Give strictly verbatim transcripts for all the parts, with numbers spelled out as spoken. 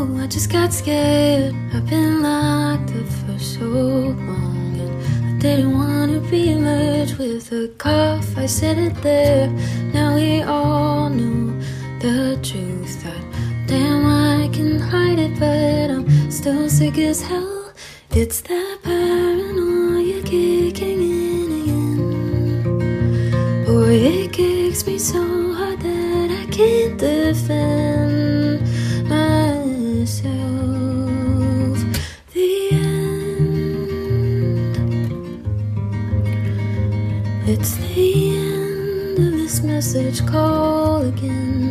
Oh, I just got scared. I've been locked up for so long, and I didn't want to be merged with a cough. I said it there. Now we all know the truth. That damn, I can hide it, but I'm still sick as hell. It's that paranoia kicking in again. Boy, it kicks me so hard that I can't defend myself. The end. It's the end of this message call again.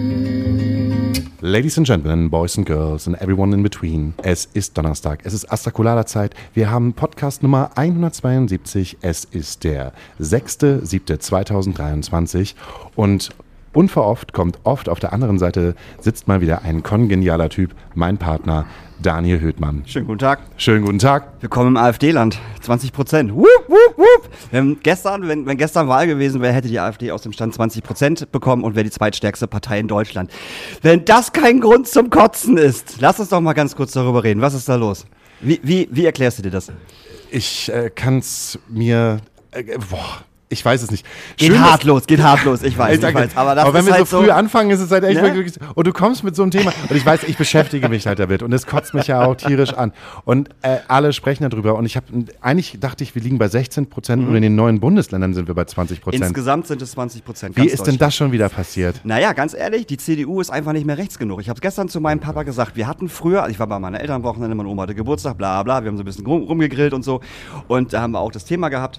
Ladies and Gentlemen, Boys and Girls and everyone in between. Es ist Donnerstag, es ist Astrakulada-Zeit. Wir haben Podcast Nummer hundertzweiundsiebzig. Es ist der sechster siebter zweitausenddreiundzwanzig und unverhofft kommt oft auf der anderen Seite sitzt mal wieder ein kongenialer Typ, mein Partner Daniel Höhtmann. Schönen guten Tag. Schönen guten Tag. Willkommen im AfD-Land. zwanzig Prozent. Wupp, wupp, wupp. Wenn gestern, wenn, wenn gestern Wahl gewesen wäre, hätte die AfD aus dem Stand zwanzig Prozent bekommen und wäre die zweitstärkste Partei in Deutschland. Wenn das kein Grund zum Kotzen ist, lass uns doch mal ganz kurz darüber reden. Was ist da los? Wie, wie, wie erklärst du dir das? Ich äh, kann es mir... Äh, boah. Ich weiß es nicht. Geht Schön, hart los, geht hart los, ich weiß, ich weiß. Aber, das aber wenn ist wir halt so früh so anfangen, ist es halt echt ne? wirklich, und du kommst mit so einem Thema, und ich weiß, ich beschäftige mich halt damit, und es kotzt mich ja auch tierisch an. Und äh, alle sprechen darüber, und ich habe, eigentlich dachte ich, wir liegen bei sechzehn Prozent, mhm. und in den neuen Bundesländern sind wir bei zwanzig Prozent. Insgesamt sind es zwanzig Prozent. Wie ist denn das schon wieder passiert? Naja, ganz ehrlich, die C D U ist einfach nicht mehr rechts genug. Ich habe es gestern zu meinem Papa gesagt, wir hatten früher, ich war bei meinen Eltern am Wochenende, meine Oma hatte Geburtstag, bla bla, wir haben so ein bisschen rum, rumgegrillt und so, und da haben wir auch das Thema gehabt.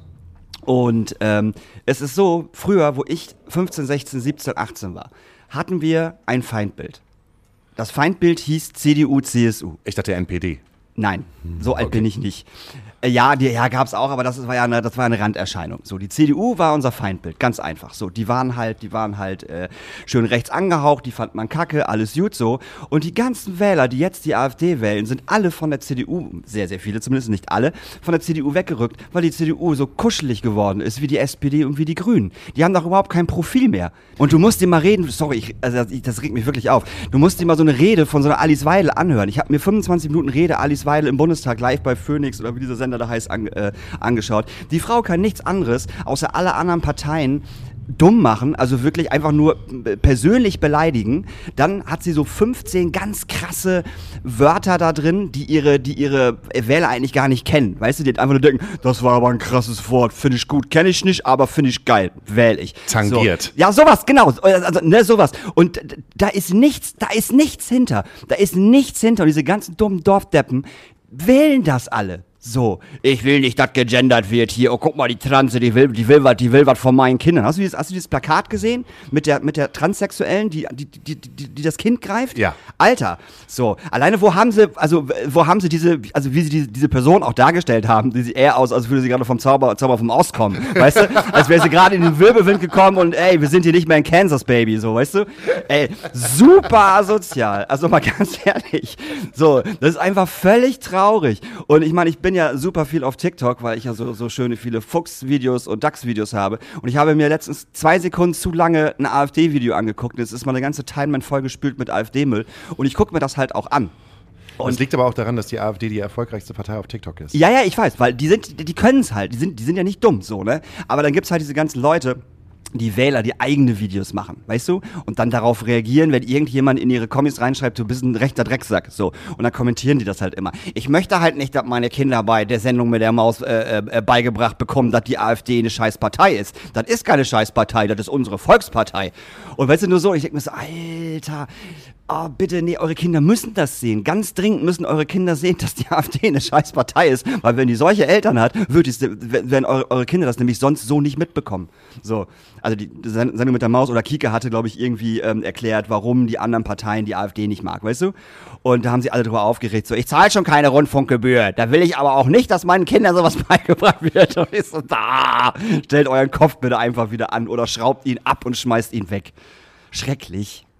Und ähm, es ist so, früher, wo ich fünfzehn, sechzehn, siebzehn, achtzehn war, hatten wir ein Feindbild. Das Feindbild hieß C D U, C S U. Ich dachte N P D. Nein, so alt okay. bin ich nicht. Äh, ja, die, ja, gab's auch, aber das war ja eine, das war eine Randerscheinung. So, die C D U war unser Feindbild, ganz einfach. So, die waren halt, die waren halt äh, schön rechts angehaucht, die fand man kacke, alles gut so. Und die ganzen Wähler, die jetzt die AfD wählen, sind alle von der C D U, sehr, sehr viele, zumindest nicht alle, von der C D U weggerückt, weil die C D U so kuschelig geworden ist wie die S P D und wie die Grünen. Die haben doch überhaupt kein Profil mehr. Und du musst dir mal reden, sorry, ich, also das regt mich wirklich auf. Du musst dir mal so eine Rede von so einer Alice Weidel anhören. Ich habe mir fünfundzwanzig Minuten Rede Alice Weidel im Bundestag live bei Phoenix oder wie dieser Sender da heißt, an, äh, angeschaut. Die Frau kann nichts anderes, außer alle anderen Parteien dumm machen, also wirklich einfach nur persönlich beleidigen. Dann hat sie so fünfzehn ganz krasse Wörter da drin, die ihre, die ihre Wähler eigentlich gar nicht kennen. Weißt du, die einfach nur denken, das war aber ein krasses Wort, finde ich gut, kenne ich nicht, aber finde ich geil, wähle ich. Tangiert. So. Ja, sowas, genau, also, ne, sowas. Und da ist nichts, da ist nichts hinter. Da ist nichts hinter. Und diese ganzen dummen Dorfdeppen wählen das alle. So, ich will nicht, dass gegendert wird hier. Oh, guck mal, die Transe, die will, die will was, die will was von meinen Kindern. Hast du dieses, hast du dieses Plakat gesehen mit der, mit der Transsexuellen, die, die, die, die, die das Kind greift? Ja. Alter, so, alleine wo haben sie, also wo haben sie diese, also wie sie diese, diese Person auch dargestellt haben, die sieht eher aus, als würde sie gerade vom Zauber, Zauber vom Ost kommen, weißt du? Als wäre sie gerade in den Wirbelwind gekommen und ey, wir sind hier nicht mehr in Kansas, Baby, so, weißt du? Ey, super asozial, also mal ganz ehrlich. So, das ist einfach völlig traurig. Und ich meine, ich bin ja super viel auf TikTok, weil ich ja so, so schöne viele Fuchs-Videos und Dachs-Videos habe. Und ich habe mir letztens zwei Sekunden zu lange ein AfD-Video angeguckt. Jetzt ist meine ganze Timeline vollgespült mit AfD-Müll. Und ich gucke mir das halt auch an. Und es liegt aber auch daran, dass die AfD die erfolgreichste Partei auf TikTok ist. Ja, ja, ich weiß, weil die sind, die, die können es halt. Die sind, die sind ja nicht dumm, so, ne? Aber dann gibt's halt diese ganzen Leute, die Wähler, die eigene Videos machen, weißt du? Und dann darauf reagieren, wenn irgendjemand in ihre Kommis reinschreibt, du bist ein rechter Drecksack, so. Und dann kommentieren die das halt immer. Ich möchte halt nicht, dass meine Kinder bei der Sendung mit der Maus äh, äh, beigebracht bekommen, dass die AfD eine scheiß Partei ist. Das ist keine scheiß Partei, das ist unsere Volkspartei. Und weißt du, nur so, ich denke mir so, Alter, oh, bitte, nee, eure Kinder müssen das sehen. Ganz dringend müssen eure Kinder sehen, dass die AfD eine scheiß Partei ist. Weil wenn die solche Eltern hat, wird die, werden eure, eure Kinder das nämlich sonst so nicht mitbekommen. So, also die Sendung mit der Maus oder Kika hatte, glaube ich, irgendwie ähm, erklärt, warum die anderen Parteien die AfD nicht mag, weißt du? Und da haben sie alle drüber aufgeregt, so, ich zahle schon keine Rundfunkgebühr, da will ich aber auch nicht, dass meinen Kindern sowas beigebracht wird. Und ich so, da, stellt euren Kopf bitte einfach wieder an oder schraubt ihn ab und schmeißt ihn weg. Schrecklich.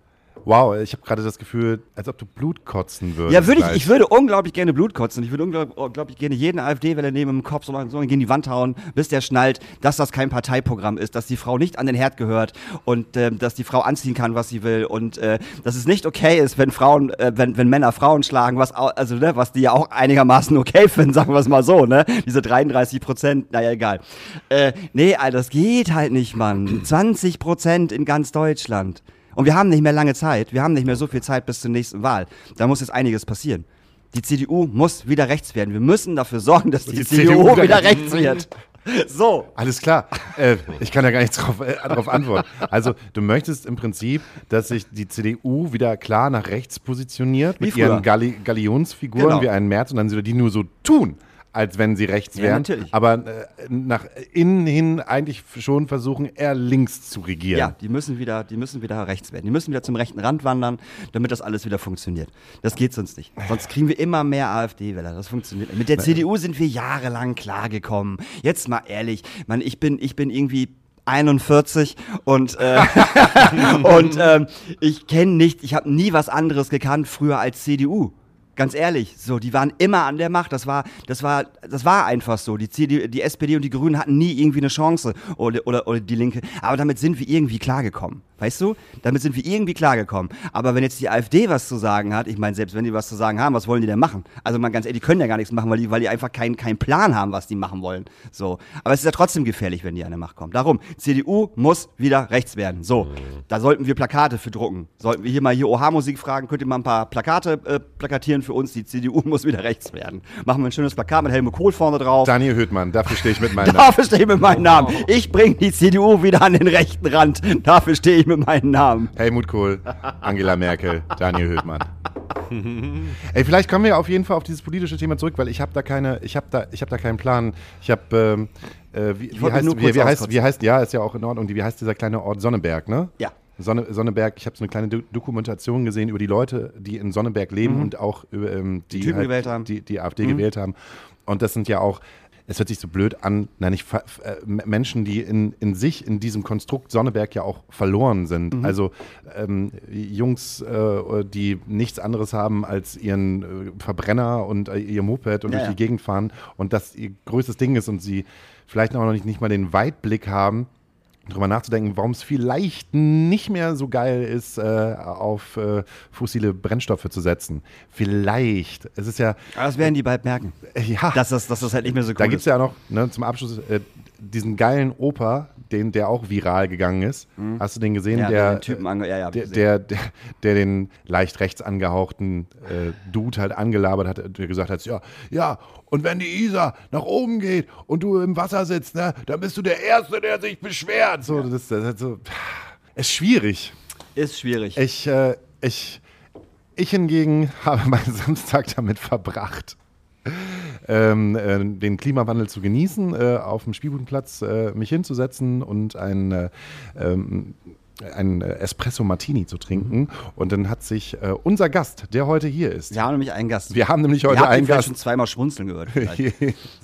Wow, ich habe gerade das Gefühl, als ob du Blut kotzen würdest. Ja, würde ich, ich würde unglaublich gerne Blut kotzen. Ich würde unglaublich, unglaublich gerne jeden AfD-Wähler nehmen im Kopf so so gegen die Wand hauen, bis der schnallt, dass das kein Parteiprogramm ist, dass die Frau nicht an den Herd gehört und äh, dass die Frau anziehen kann, was sie will und äh, dass es nicht okay ist, wenn Frauen, äh, wenn, wenn Männer Frauen schlagen, was au- also ne, was die ja auch einigermaßen okay finden, sagen wir es mal so, ne? Diese dreiunddreißig Prozent, naja, egal. Äh, nee, Alter, das geht halt nicht, Mann. zwanzig Prozent in ganz Deutschland. Und wir haben nicht mehr lange Zeit. Wir haben nicht mehr so viel Zeit bis zur nächsten Wahl. Da muss jetzt einiges passieren. Die C D U muss wieder rechts werden. Wir müssen dafür sorgen, dass die, die C D U, C D U wieder rechts wird. So. Alles klar. Äh, ich kann ja gar nichts drauf, äh, drauf antworten. Also, du möchtest im Prinzip, dass sich die C D U wieder klar nach rechts positioniert, Wie mit früher. ihren Galli- Galionsfiguren Genau. wie ein Merz, und dann sie die nur so tun, als wenn sie rechts Ja, wären. natürlich. Aber äh, nach innen hin eigentlich schon versuchen, eher links zu regieren. Ja, die müssen wieder, die müssen wieder rechts werden. Die müssen wieder zum rechten Rand wandern, damit das alles wieder funktioniert. Das geht sonst nicht. Sonst kriegen wir immer mehr AfD-Wähler. Das funktioniert nicht. Mit der C D U sind wir jahrelang klargekommen. Jetzt mal ehrlich, man, ich bin, ich bin irgendwie einundvierzig und äh, und ähm, ich kenne nicht, ich habe nie was anderes gekannt früher als C D U. Ganz ehrlich, so, die waren immer an der Macht. Das war, das war, das war einfach so. Die C D U, die S P D und die Grünen hatten nie irgendwie eine Chance oder, oder, oder die Linke. Aber damit sind wir irgendwie klargekommen. Weißt du? Damit sind wir irgendwie klargekommen. Aber wenn jetzt die AfD was zu sagen hat, ich meine, selbst wenn die was zu sagen haben, was wollen die denn machen? Also mal ganz ehrlich, die können ja gar nichts machen, weil die, weil die einfach keinen keinen Plan haben, was die machen wollen. So. Aber es ist ja trotzdem gefährlich, wenn die an der Macht kommen. Darum, C D U muss wieder rechts werden. So. Da sollten wir Plakate für drucken. Sollten wir hier mal hier O H-Musik fragen, könnt ihr mal ein paar Plakate äh, plakatieren für uns? Die C D U muss wieder rechts werden. Machen wir ein schönes Plakat mit Helmut Kohl vorne drauf. Daniel Höhtmann, dafür stehe ich mit meinem Namen. Dafür stehe ich mit meinem Namen. Ich bringe die C D U wieder an den rechten Rand. Dafür stehe ich mit meinem Namen. Helmut Kohl, Angela Merkel, Daniel Höhtmann. Ey, vielleicht kommen wir auf jeden Fall auf dieses politische Thema zurück, weil ich habe da keine, ich habe da, ich habe da keinen Plan. Ich habe, ähm, äh, wie, wie, wollte heißt, nur wie, kurz wie, heißt, auskotzen. wie heißt, ja, ist ja auch in Ordnung. Die, wie heißt dieser kleine Ort Sonneberg, ne? Ja. Sonne, Sonneberg, ich habe so eine kleine Do- Dokumentation gesehen über die Leute, die in Sonneberg leben und auch über, ähm, die, Die Typen gewählt haben. die, die AfD gewählt haben. Und das sind ja auch, es hört sich so blöd an, nein, nicht ver- äh, Menschen, die in, in sich in diesem Konstrukt Sonneberg ja auch verloren sind. Mhm. Also ähm, Jungs, äh, die nichts anderes haben als ihren äh, Verbrenner und äh, ihr Moped und Ja, durch ja. die Gegend fahren und das ihr größtes Ding ist und sie vielleicht auch noch nicht, nicht mal den Weitblick haben, drüber nachzudenken, warum es vielleicht nicht mehr so geil ist, äh, auf äh, fossile Brennstoffe zu setzen. Vielleicht. Es ist ja, Aber das werden die bald merken. äh, ja, Dass das, dass das halt nicht mehr so cool da gibt es ist. ja noch, ne, zum Abschluss, äh, diesen geilen Opa, den, der auch viral gegangen ist. Hast du den gesehen? Ja, der, den Typen ange- ja, ja, hab ich der, gesehen. der, der, der den leicht rechts angehauchten äh, Dude halt angelabert hat, der gesagt hat, ja, ja, und wenn die Isar nach oben geht und du im Wasser sitzt, ne, dann bist du der Erste, der sich beschwert. So, das, das, das, so, ist schwierig. Ist schwierig. Ich, äh, ich, ich hingegen habe meinen Samstag damit verbracht, ähm, äh, den Klimawandel zu genießen, äh, auf dem Spielbudenplatz äh, mich hinzusetzen und ein, äh, ähm, ein Espresso Martini zu trinken. Und dann hat sich äh, unser Gast, der heute hier ist, Wir haben nämlich einen Gast. wir haben nämlich Ihr heute habt ihn einen vielleicht Gast, schon zweimal schmunzeln gehört. vielleicht.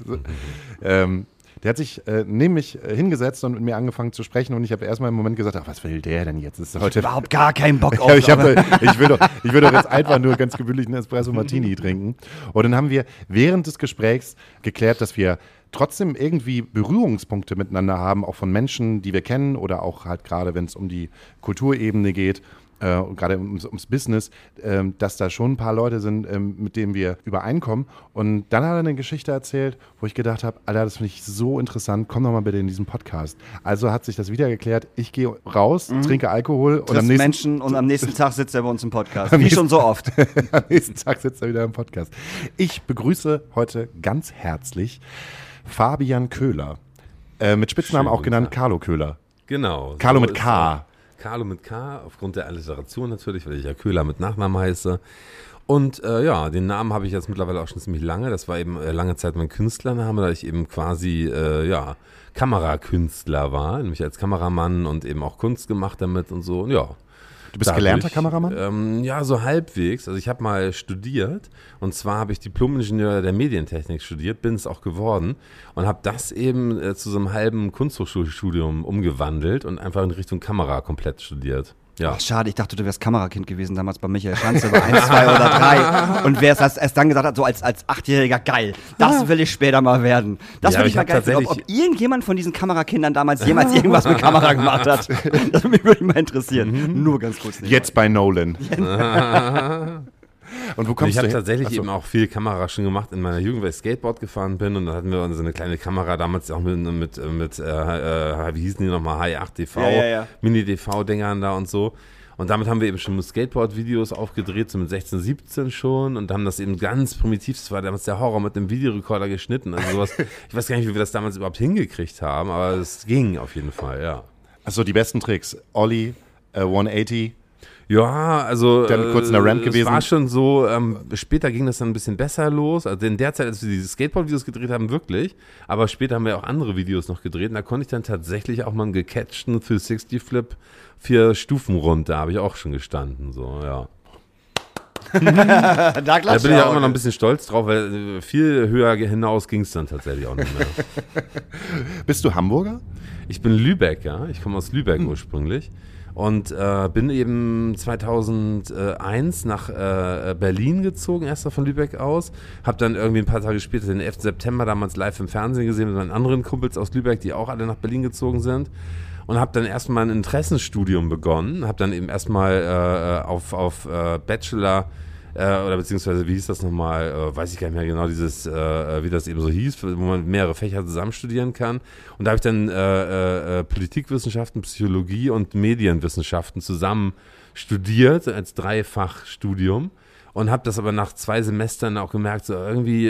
ähm, der hat sich äh, neben mich äh, hingesetzt und mit mir angefangen zu sprechen und ich habe erstmal im Moment gesagt, ach, was will der denn jetzt? Das ist heute Überhaupt gar keinen Bock auf. Ja, ich, hab, aber- ich, will doch, ich will doch jetzt einfach nur ganz gewöhnlich einen Espresso Martini trinken. Und dann haben wir während des Gesprächs geklärt, dass wir trotzdem irgendwie Berührungspunkte miteinander haben, auch von Menschen, die wir kennen oder auch halt gerade, wenn es um die Kulturebene geht, äh, und gerade ums, ums Business, ähm, dass da schon ein paar Leute sind, ähm, mit denen wir übereinkommen. Und dann hat er eine Geschichte erzählt, wo ich gedacht habe, Alter, das finde ich so interessant, komm doch mal bitte in diesen Podcast. Also hat sich das wieder geklärt, ich gehe raus, trinke Alkohol und am Triffst nächsten Menschen und am nächsten Tag sitzt er bei uns im Podcast. Am Wie nächsten- schon so oft. Am nächsten Tag sitzt er wieder im Podcast. Ich begrüße heute ganz herzlich Fabian Köhler. Äh, mit Spitznamen Schönen auch guten genannt Tag. Carlo Köhler. Genau. Carlo so mit ist K. er. Carlo mit K, aufgrund der Alliteration natürlich, weil ich ja Köhler mit Nachnamen heiße. Und äh, ja, den Namen habe ich jetzt mittlerweile auch schon ziemlich lange. Das war eben äh, lange Zeit mein Künstlername, da ich eben quasi, äh, ja, Kamerakünstler war, nämlich als Kameramann und eben auch Kunst gemacht damit und so. Und ja. Du bist gelernter Kameramann? Ähm, ja, so halbwegs. Also ich habe mal studiert und zwar habe ich Diplom-Ingenieur der Medientechnik studiert, bin es auch geworden und habe das eben äh, zu so einem halben Kunsthochschulstudium umgewandelt und einfach in Richtung Kamera komplett studiert. Ja. Ach, schade, ich dachte, du wärst Kamerakind gewesen damals bei Michael Schanze bei eins, zwei oder drei und wärst erst, erst dann gesagt hat, so als, als Achtjähriger, geil, das will ich später mal werden. Das Ja, würde ich ich mal hab geil finden, ob, tatsächlich- ob irgendjemand von diesen Kamerakindern damals jemals irgendwas mit Kamera gemacht hat. Das würde mich mal interessieren. Nur ganz kurz. nebenbei. Jetzt bei Nolan. Und wo kommst Ich habe du hin? tatsächlich Achso. eben auch viel Kamera schon gemacht in meiner Jugend, weil ich Skateboard gefahren bin und dann hatten wir so eine kleine Kamera damals auch mit, mit, mit äh, äh, wie hießen die nochmal, H I acht D V, Ja, ja, ja. Mini-D V-Dingern da und so. Und damit haben wir eben schon Skateboard-Videos aufgedreht, so mit sechzehn, siebzehn schon und haben das eben ganz primitiv, das war damals der Horror, mit einem Videorekorder geschnitten, also sowas. Ich weiß gar nicht, wie wir das damals überhaupt hingekriegt haben, aber es ging auf jeden Fall, ja. Achso, die besten Tricks. Ollie, äh, hundertachtzig. Ja, also Dann kurz in der Ramp äh, gewesen. Es war schon so, ähm, später ging das dann ein bisschen besser los. Also in der Zeit, als wir diese Skateboard-Videos gedreht haben, wirklich. Aber später haben wir auch andere Videos noch gedreht. Und da konnte ich dann tatsächlich auch mal einen gecatchten drei sechzig Flip vier Stufen runter. Da habe ich auch schon gestanden. So, ja. Da, Da klatscht bin ich er auch immer noch ein bisschen stolz drauf, weil äh, viel höher hinaus ging es dann tatsächlich auch nicht mehr. Bist du Hamburger? Ich bin Lübecker, ich komme aus Lübeck ursprünglich und äh, bin eben zweitausendeins nach äh, Berlin gezogen, erst mal von Lübeck aus, habe dann irgendwie ein paar Tage später den elften September damals live im Fernsehen gesehen mit meinen anderen Kumpels aus Lübeck, die auch alle nach Berlin gezogen sind und habe dann erstmal ein Interessenstudium begonnen, habe dann eben erstmal äh, auf, auf äh, Bachelor äh, oder beziehungsweise, wie hieß das nochmal, äh, weiß ich gar nicht mehr genau, dieses, äh, wie das eben so hieß, wo man mehrere Fächer zusammen studieren kann. Und da habe ich dann äh, äh, Politikwissenschaften, Psychologie und Medienwissenschaften zusammen studiert, als Dreifachstudium. Und habe das aber nach zwei Semestern auch gemerkt, so irgendwie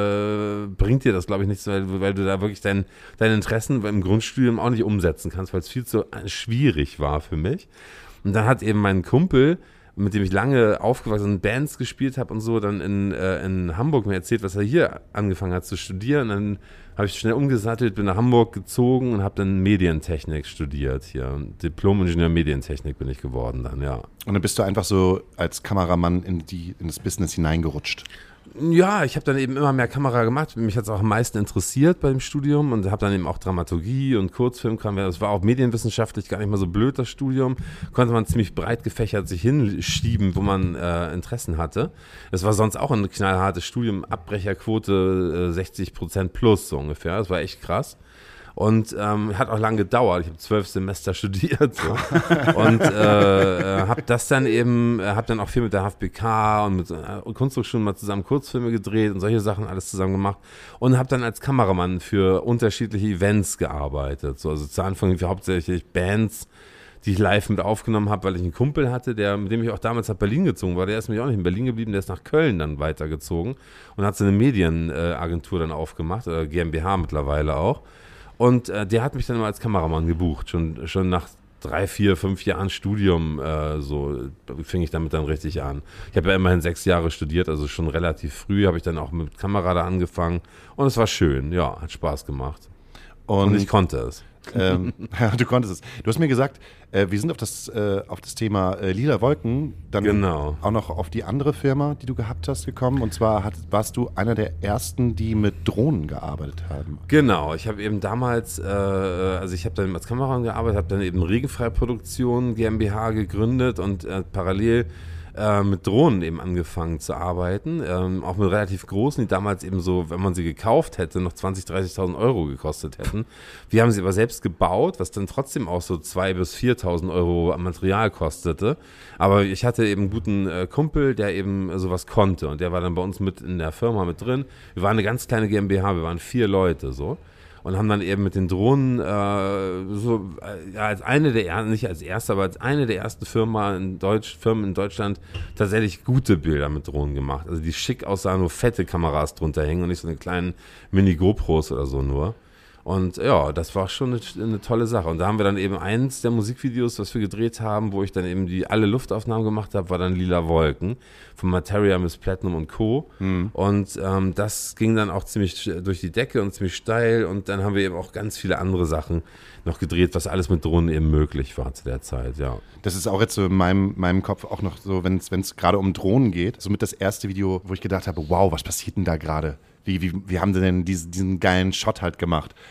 äh, bringt dir das, glaube ich, nichts, weil, weil du da wirklich dein, deine Interessen im Grundstudium auch nicht umsetzen kannst, weil es viel zu schwierig war für mich. Und dann hat eben mein Kumpel, mit dem ich lange aufgewachsen bin, Bands gespielt habe und so, dann in, äh, in Hamburg mir erzählt, was er hier angefangen hat zu studieren. Dann habe ich schnell umgesattelt, bin nach Hamburg gezogen und habe dann Medientechnik studiert hier. Diplom-Ingenieur Medientechnik bin ich geworden dann, ja. Und dann bist du einfach so als Kameramann in, die, in das Business hineingerutscht. Ja, ich habe dann eben immer mehr Kamera gemacht. Mich hat es auch am meisten interessiert beim Studium und habe dann eben auch Dramaturgie und Kurzfilm. Das war auch medienwissenschaftlich gar nicht mal so blöd, das Studium. Konnte man ziemlich breit gefächert sich hinschieben, wo man äh, Interessen hatte. Es war sonst auch ein knallhartes Studium, Abbrecherquote äh, sechzig Prozent plus so ungefähr. Das war echt krass. Und ähm, hat auch lange gedauert. Ich habe zwölf Semester studiert so. und äh, äh, habe das dann eben, äh, habe dann auch viel mit der H F B K und mit äh, Kunsthochschulen mal zusammen Kurzfilme gedreht und solche Sachen alles zusammen gemacht und habe dann als Kameramann für unterschiedliche Events gearbeitet. So, also zu Anfang für hauptsächlich Bands, die ich live mit aufgenommen habe, weil ich einen Kumpel hatte, der, mit dem ich auch damals nach Berlin gezogen war. Der ist nämlich auch nicht in Berlin geblieben, der ist nach Köln dann weitergezogen und hat so eine Medienagentur dann aufgemacht, oder G m b H mittlerweile auch. Und äh, der hat mich dann mal als Kameramann gebucht, schon, schon nach drei, vier, fünf Jahren Studium, äh, so fing ich damit dann richtig an. Ich habe ja immerhin sechs Jahre studiert, also schon relativ früh habe ich dann auch mit Kamera da angefangen und es war schön, ja, hat Spaß gemacht. Und, und ich konnte es. ähm, ja, du konntest es. Du hast mir gesagt, äh, wir sind auf das, äh, auf das Thema äh, Lila Wolken, dann Genau. auch noch auf die andere Firma, die du gehabt hast, gekommen. Und zwar hat, warst du einer der ersten, die mit Drohnen gearbeitet haben. Genau, ich habe eben damals, äh, also ich habe dann als Kameramann gearbeitet, habe dann eben Regenfrei-Produktion GmbH gegründet und äh, parallel äh, mit Drohnen eben angefangen zu arbeiten, ähm, auch mit relativ großen, die damals eben so, wenn man sie gekauft hätte, noch zwanzigtausend, dreißigtausend Euro gekostet hätten. Wir haben sie aber selbst gebaut, was dann trotzdem auch so zweitausend bis viertausend Euro am Material kostete. Aber ich hatte eben einen guten äh, Kumpel, der eben sowas konnte und der war dann bei uns mit in der Firma mit drin. Wir waren eine ganz kleine GmbH, wir waren vier Leute so. Und haben dann eben mit den Drohnen äh, so äh, ja, als eine der, nicht als erste, aber als eine der ersten Firma in Deutsch, Firmen in Deutschland tatsächlich gute Bilder mit Drohnen gemacht. Also die schick aussahen, nur fette Kameras drunter hängen und nicht so eine kleinen Mini-GoPros oder so nur. Und ja, das war schon eine, eine tolle Sache. Und da haben wir dann eben eins der Musikvideos, was wir gedreht haben, wo ich dann eben die alle Luftaufnahmen gemacht habe, war dann Lila Wolken von Materia, Miss Platinum und Co. Mhm. Und ähm, das ging dann auch ziemlich durch die Decke und ziemlich steil. Und dann haben wir eben auch ganz viele andere Sachen noch gedreht, was alles mit Drohnen eben möglich war zu der Zeit, ja. Das ist auch jetzt so in meinem, meinem Kopf auch noch so, wenn es gerade um Drohnen geht, somit das erste Video, wo ich gedacht habe, wow, was passiert denn da gerade? Wie, wie, wie haben sie denn diesen, diesen geilen Shot halt gemacht?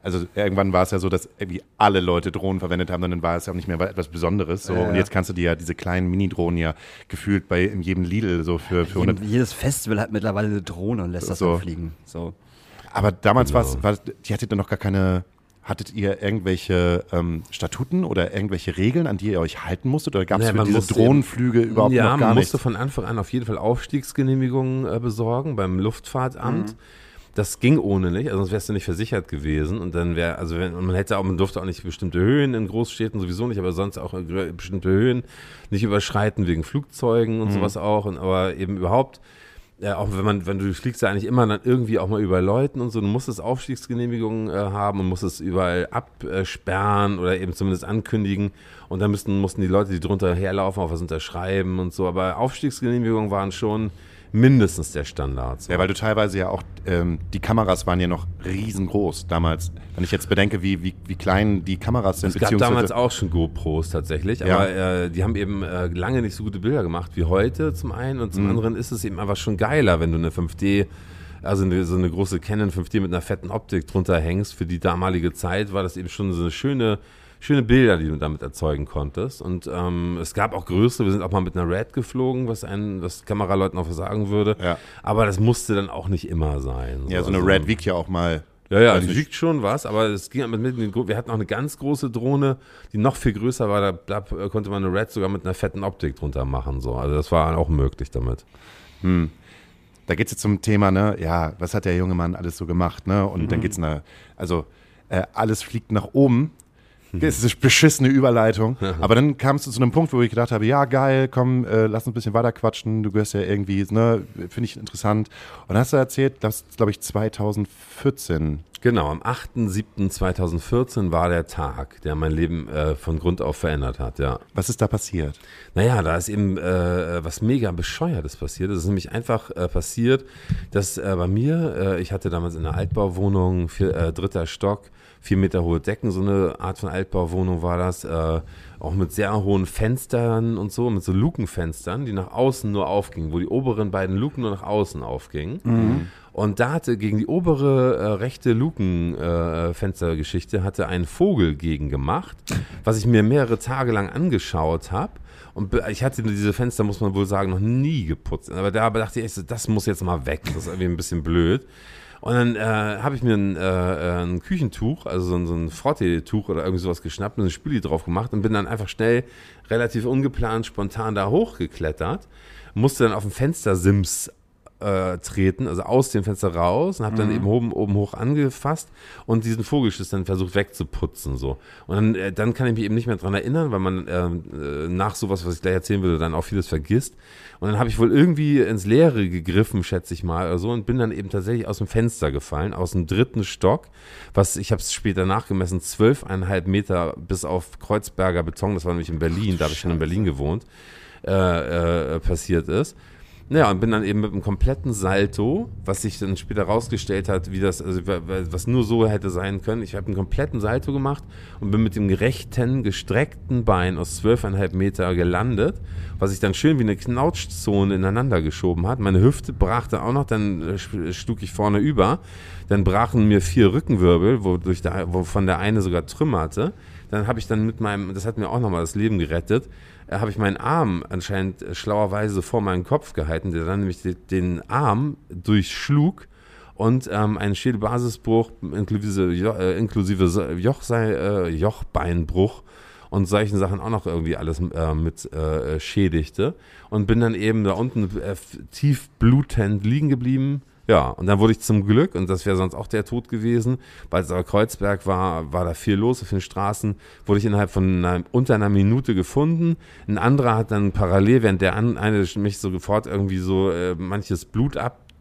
also irgendwann war es ja so, dass irgendwie alle Leute Drohnen verwendet haben, und dann war es ja auch nicht mehr etwas Besonderes. So. Ja, ja. Und jetzt kannst du dir ja diese kleinen Mini-Drohnen ja gefühlt bei in jedem Lidl so für, für hundert. Jedes Festival hat mittlerweile eine Drohne und lässt das So. dann fliegen. So. Aber damals Genau. war's, war die hattet ihr noch gar keine, hattet ihr irgendwelche ähm, Statuten oder irgendwelche Regeln, an die ihr euch halten musstet? Oder gab es Naja, für man diese musste Drohnenflüge eben, überhaupt ja, noch gar man nichts? musste von Anfang an auf jeden Fall Aufstiegsgenehmigungen äh, besorgen beim Luftfahrtamt. Mhm. Das ging ohne nicht, also sonst wärst du nicht versichert gewesen. Und dann wäre, also wenn, und man hätte auch, man durfte auch nicht bestimmte Höhen in Großstädten sowieso nicht, aber sonst auch äh, bestimmte Höhen nicht überschreiten wegen Flugzeugen und Mhm. sowas auch. Und aber eben überhaupt, ja, auch wenn man, wenn du fliegst ja eigentlich immer dann irgendwie auch mal über Leuten und so, du musstest Aufstiegsgenehmigungen äh, haben und musstest überall absperren oder eben zumindest ankündigen. Und dann müssten, mussten die Leute, die drunter herlaufen, auch was unterschreiben und so. Aber Aufstiegsgenehmigungen waren schon mindestens der Standard. So. Ja, weil du teilweise ja auch, ähm, die Kameras waren ja noch riesengroß damals. Wenn ich jetzt bedenke, wie, wie, wie klein die Kameras sind, Es gab beziehungsweise damals auch schon GoPros tatsächlich, Ja. aber äh, die haben eben äh, lange nicht so gute Bilder gemacht wie heute zum einen und zum Mhm. anderen ist es eben einfach schon geiler, wenn du eine fünf D, also eine, so eine große Canon fünf D mit einer fetten Optik drunter hängst. Für die damalige Zeit war das eben schon so eine schöne, schöne Bilder, die du damit erzeugen konntest. Und ähm, es gab auch größere, wir sind auch mal mit einer Red geflogen, was einen, was Kameraleuten auch sagen würde. Ja. Aber das musste dann auch nicht immer sein. ja, so eine Also- Red wiegt ja auch mal. Ja, ja, weiß die nicht. wiegt schon was, aber es ging mit, mit den, Gro- wir hatten auch eine ganz große Drohne, die noch viel größer war, da, da äh, konnte man eine Red sogar mit einer fetten Optik drunter machen, so. Also das war auch möglich damit. Hm. Da geht es jetzt zum Thema, ne, ja, was hat der junge Mann alles so gemacht, ne? Und dann geht's nach, also äh, alles fliegt nach oben. Das ist eine beschissene Überleitung. Aber dann kamst du zu einem Punkt, wo ich gedacht habe, ja, geil, komm, äh, lass uns ein bisschen weiter quatschen. Du gehörst ja irgendwie, ne, finde ich interessant. Und dann hast du erzählt, das glaube ich zweitausendvierzehn. Genau, am achter siebter zweitausendvierzehn war der Tag, der mein Leben äh, von Grund auf verändert hat, ja. Was ist da passiert? Naja, da ist eben äh, was mega Bescheuertes passiert. Es ist nämlich einfach äh, passiert, dass äh, bei mir, äh, ich hatte damals in einer Altbauwohnung, vier, äh, dritter Stock, vier Meter hohe Decken, so eine Art von Altbauwohnung war das, äh, auch mit sehr hohen Fenstern und so, mit so Lukenfenstern, die nach außen nur aufgingen, wo die oberen beiden Luken nur nach außen aufgingen. Mhm. Und da hatte gegen die obere äh, rechte Lukenfenstergeschichte äh, hatte ein Vogel gegen gemacht, was ich mir mehrere Tage lang angeschaut habe. Und be- ich hatte diese Fenster, muss man wohl sagen, noch nie geputzt. Aber da dachte ich, echt so, das muss jetzt mal weg. Das ist irgendwie ein bisschen blöd. Und dann äh, habe ich mir ein, äh, ein Küchentuch, also so ein, so ein Frottee-Tuch oder irgendwie sowas geschnappt und ein Spüli drauf gemacht und bin dann einfach schnell, relativ ungeplant, spontan da hochgeklettert. Musste dann auf dem Fenstersims äh, treten, also aus dem Fenster raus und habe dann eben oben, oben hoch angefasst und diesen Vogelschiss dann versucht wegzuputzen. So. Und dann, äh, dann kann ich mich eben nicht mehr dran erinnern, weil man äh, äh, nach sowas, was ich gleich erzählen würde, dann auch vieles vergisst. Und dann habe ich wohl irgendwie ins Leere gegriffen, schätze ich mal, oder so, und bin dann eben tatsächlich aus dem Fenster gefallen, aus dem dritten Stock, was, ich habe es später nachgemessen, zwölfeinhalb Meter bis auf Kreuzberger Beton, das war nämlich in Berlin, da habe ich schon in Berlin gewohnt, äh, äh, passiert ist. Naja, und bin dann eben mit einem kompletten Salto, was sich dann später rausgestellt hat, wie das, also was nur so hätte sein können. Ich habe einen kompletten Salto gemacht und bin mit dem rechten, gestreckten Bein aus zwölfeinhalb Meter gelandet, was sich dann schön wie eine Knautschzone ineinander geschoben hat. Meine Hüfte brach dann auch noch, dann äh, schlug ich vorne über. Dann brachen mir vier Rückenwirbel, wodurch der, wovon der eine sogar trümmerte. Dann habe ich dann mit meinem, das hat mir auch nochmal das Leben gerettet, äh, habe ich meinen Arm anscheinend äh, schlauerweise vor meinen Kopf gehalten, der dann nämlich de, den Arm durchschlug und ähm, einen Schädelbasisbruch inklusive, Jo- äh, inklusive So- Jochsei, äh, Jochbeinbruch und solchen Sachen auch noch irgendwie alles äh, mit äh, schädigte und bin dann eben da unten äh, tief blutend liegen geblieben. Ja, und dann wurde ich zum Glück, und das wäre sonst auch der Tod gewesen, weil es aber Kreuzberg war, war da viel los auf den Straßen, wurde ich innerhalb von einer, unter einer Minute gefunden. Ein anderer hat dann parallel, während der an, eine mich so sofort irgendwie so äh, manches Blut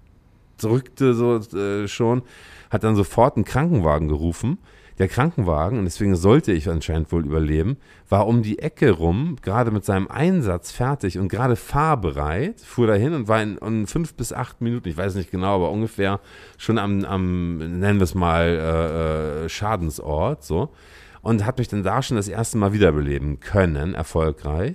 abdrückte so äh, schon, hat dann sofort einen Krankenwagen gerufen. Der Krankenwagen, und deswegen sollte ich anscheinend wohl überleben, war um die Ecke rum, gerade mit seinem Einsatz fertig und gerade fahrbereit, fuhr dahin und war in, in fünf bis acht Minuten, ich weiß nicht genau, aber ungefähr schon am, am nennen wir es mal, äh, äh, Schadensort, so. Und hat mich dann da schon das erste Mal wiederbeleben können, erfolgreich.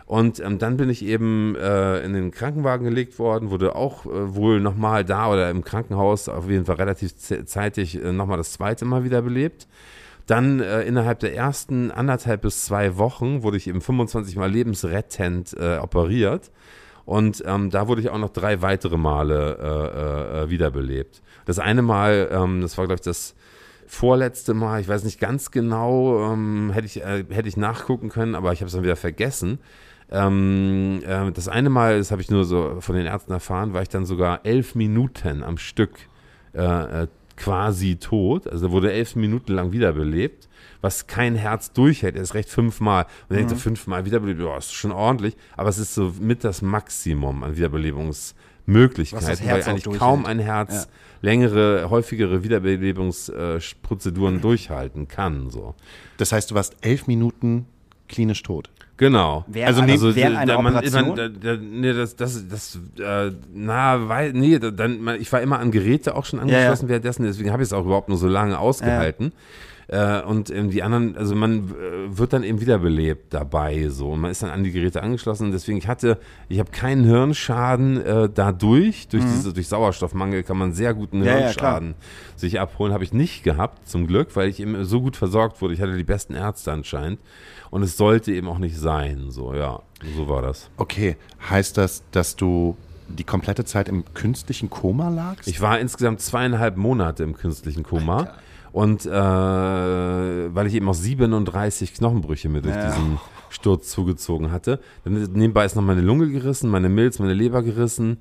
Und ähm, dann bin ich eben äh, in den Krankenwagen gelegt worden, wurde auch äh, wohl nochmal da oder im Krankenhaus auf jeden Fall relativ ze- zeitig äh, nochmal das zweite Mal wiederbelebt. Dann äh, innerhalb der ersten anderthalb bis zwei Wochen wurde ich eben fünfundzwanzig Mal lebensrettend äh, operiert. Und ähm, da wurde ich auch noch drei weitere Male äh, äh, wiederbelebt. Das eine Mal, ähm, das war glaube ich das vorletzte Mal, ich weiß nicht ganz genau, ähm, hätte ich, äh, hätte ich nachgucken können, aber ich habe es dann wieder vergessen. Ähm, äh, das eine Mal, das habe ich nur so von den Ärzten erfahren, war ich dann sogar elf Minuten am Stück äh, quasi tot. Also wurde elf Minuten lang wiederbelebt, was kein Herz durchhält. Er ist recht fünfmal. Man denkt so, fünfmal wiederbelebt, ja, ist schon ordentlich, aber es ist so mit das Maximum an Wiederbelebungsmöglichkeiten, weil eigentlich kaum ein Herz ja. längere, häufigere Wiederbelebungsprozeduren äh, durchhalten kann. So. Das heißt, du warst elf Minuten klinisch tot. Genau. Während also, eine, also während einer man, Operation? Man, da, da, nee, das, das, das, äh, na, weil, nee, dann, man, ich war immer an Geräte auch schon angeschlossen ja, ja. währenddessen, deswegen habe ich es auch überhaupt nur so lange ausgehalten. Ja. Äh, und ähm, die anderen, also man äh, wird dann eben wiederbelebt dabei, so, und man ist dann an die Geräte angeschlossen, deswegen ich hatte, ich habe keinen Hirnschaden äh, dadurch, durch, mhm. diese, durch Sauerstoffmangel kann man sehr guten ja, Hirnschaden ja, sich abholen, habe ich nicht gehabt, zum Glück, weil ich eben so gut versorgt wurde, ich hatte die besten Ärzte anscheinend. Und es sollte eben auch nicht sein, so, ja, so war das. Okay, heißt das, dass du die komplette Zeit im künstlichen Koma lagst? Ich war insgesamt zweieinhalb Monate im künstlichen Koma. Alter. Und äh, weil ich eben auch siebenunddreißig Knochenbrüche mir durch ja. diesen Sturz zugezogen hatte. Dann nebenbei ist noch meine Lunge gerissen, meine Milz, meine Leber gerissen.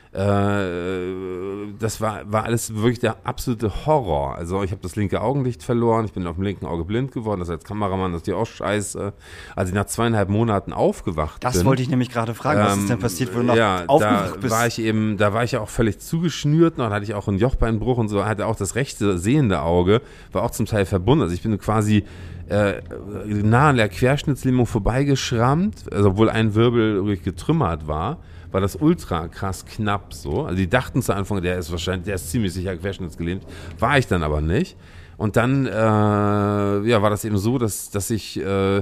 Das war, war alles wirklich der absolute Horror. Also ich habe das linke Augenlicht verloren, ich bin auf dem linken Auge blind geworden, das als Kameramann, das ist ja auch scheiße. Als ich nach zweieinhalb Monaten aufgewacht das bin. Das wollte ich nämlich gerade fragen, was ähm, ist denn passiert, wo du noch ja, aufgewacht da bist? War ich eben, da war ich ja auch völlig zugeschnürt, noch hatte ich auch einen Jochbeinbruch und so, hatte auch das rechte sehende Auge, war auch zum Teil verbunden. Also ich bin quasi äh, nah an der Querschnittslähmung vorbeigeschrammt, also obwohl ein Wirbel wirklich getrümmert war. War das ultra krass knapp so. Also die dachten zu Anfang, der ist wahrscheinlich, der ist ziemlich sicher querschnittsgelähmt. War ich dann aber nicht. Und dann äh, ja, war das eben so, dass, dass ich, äh, äh,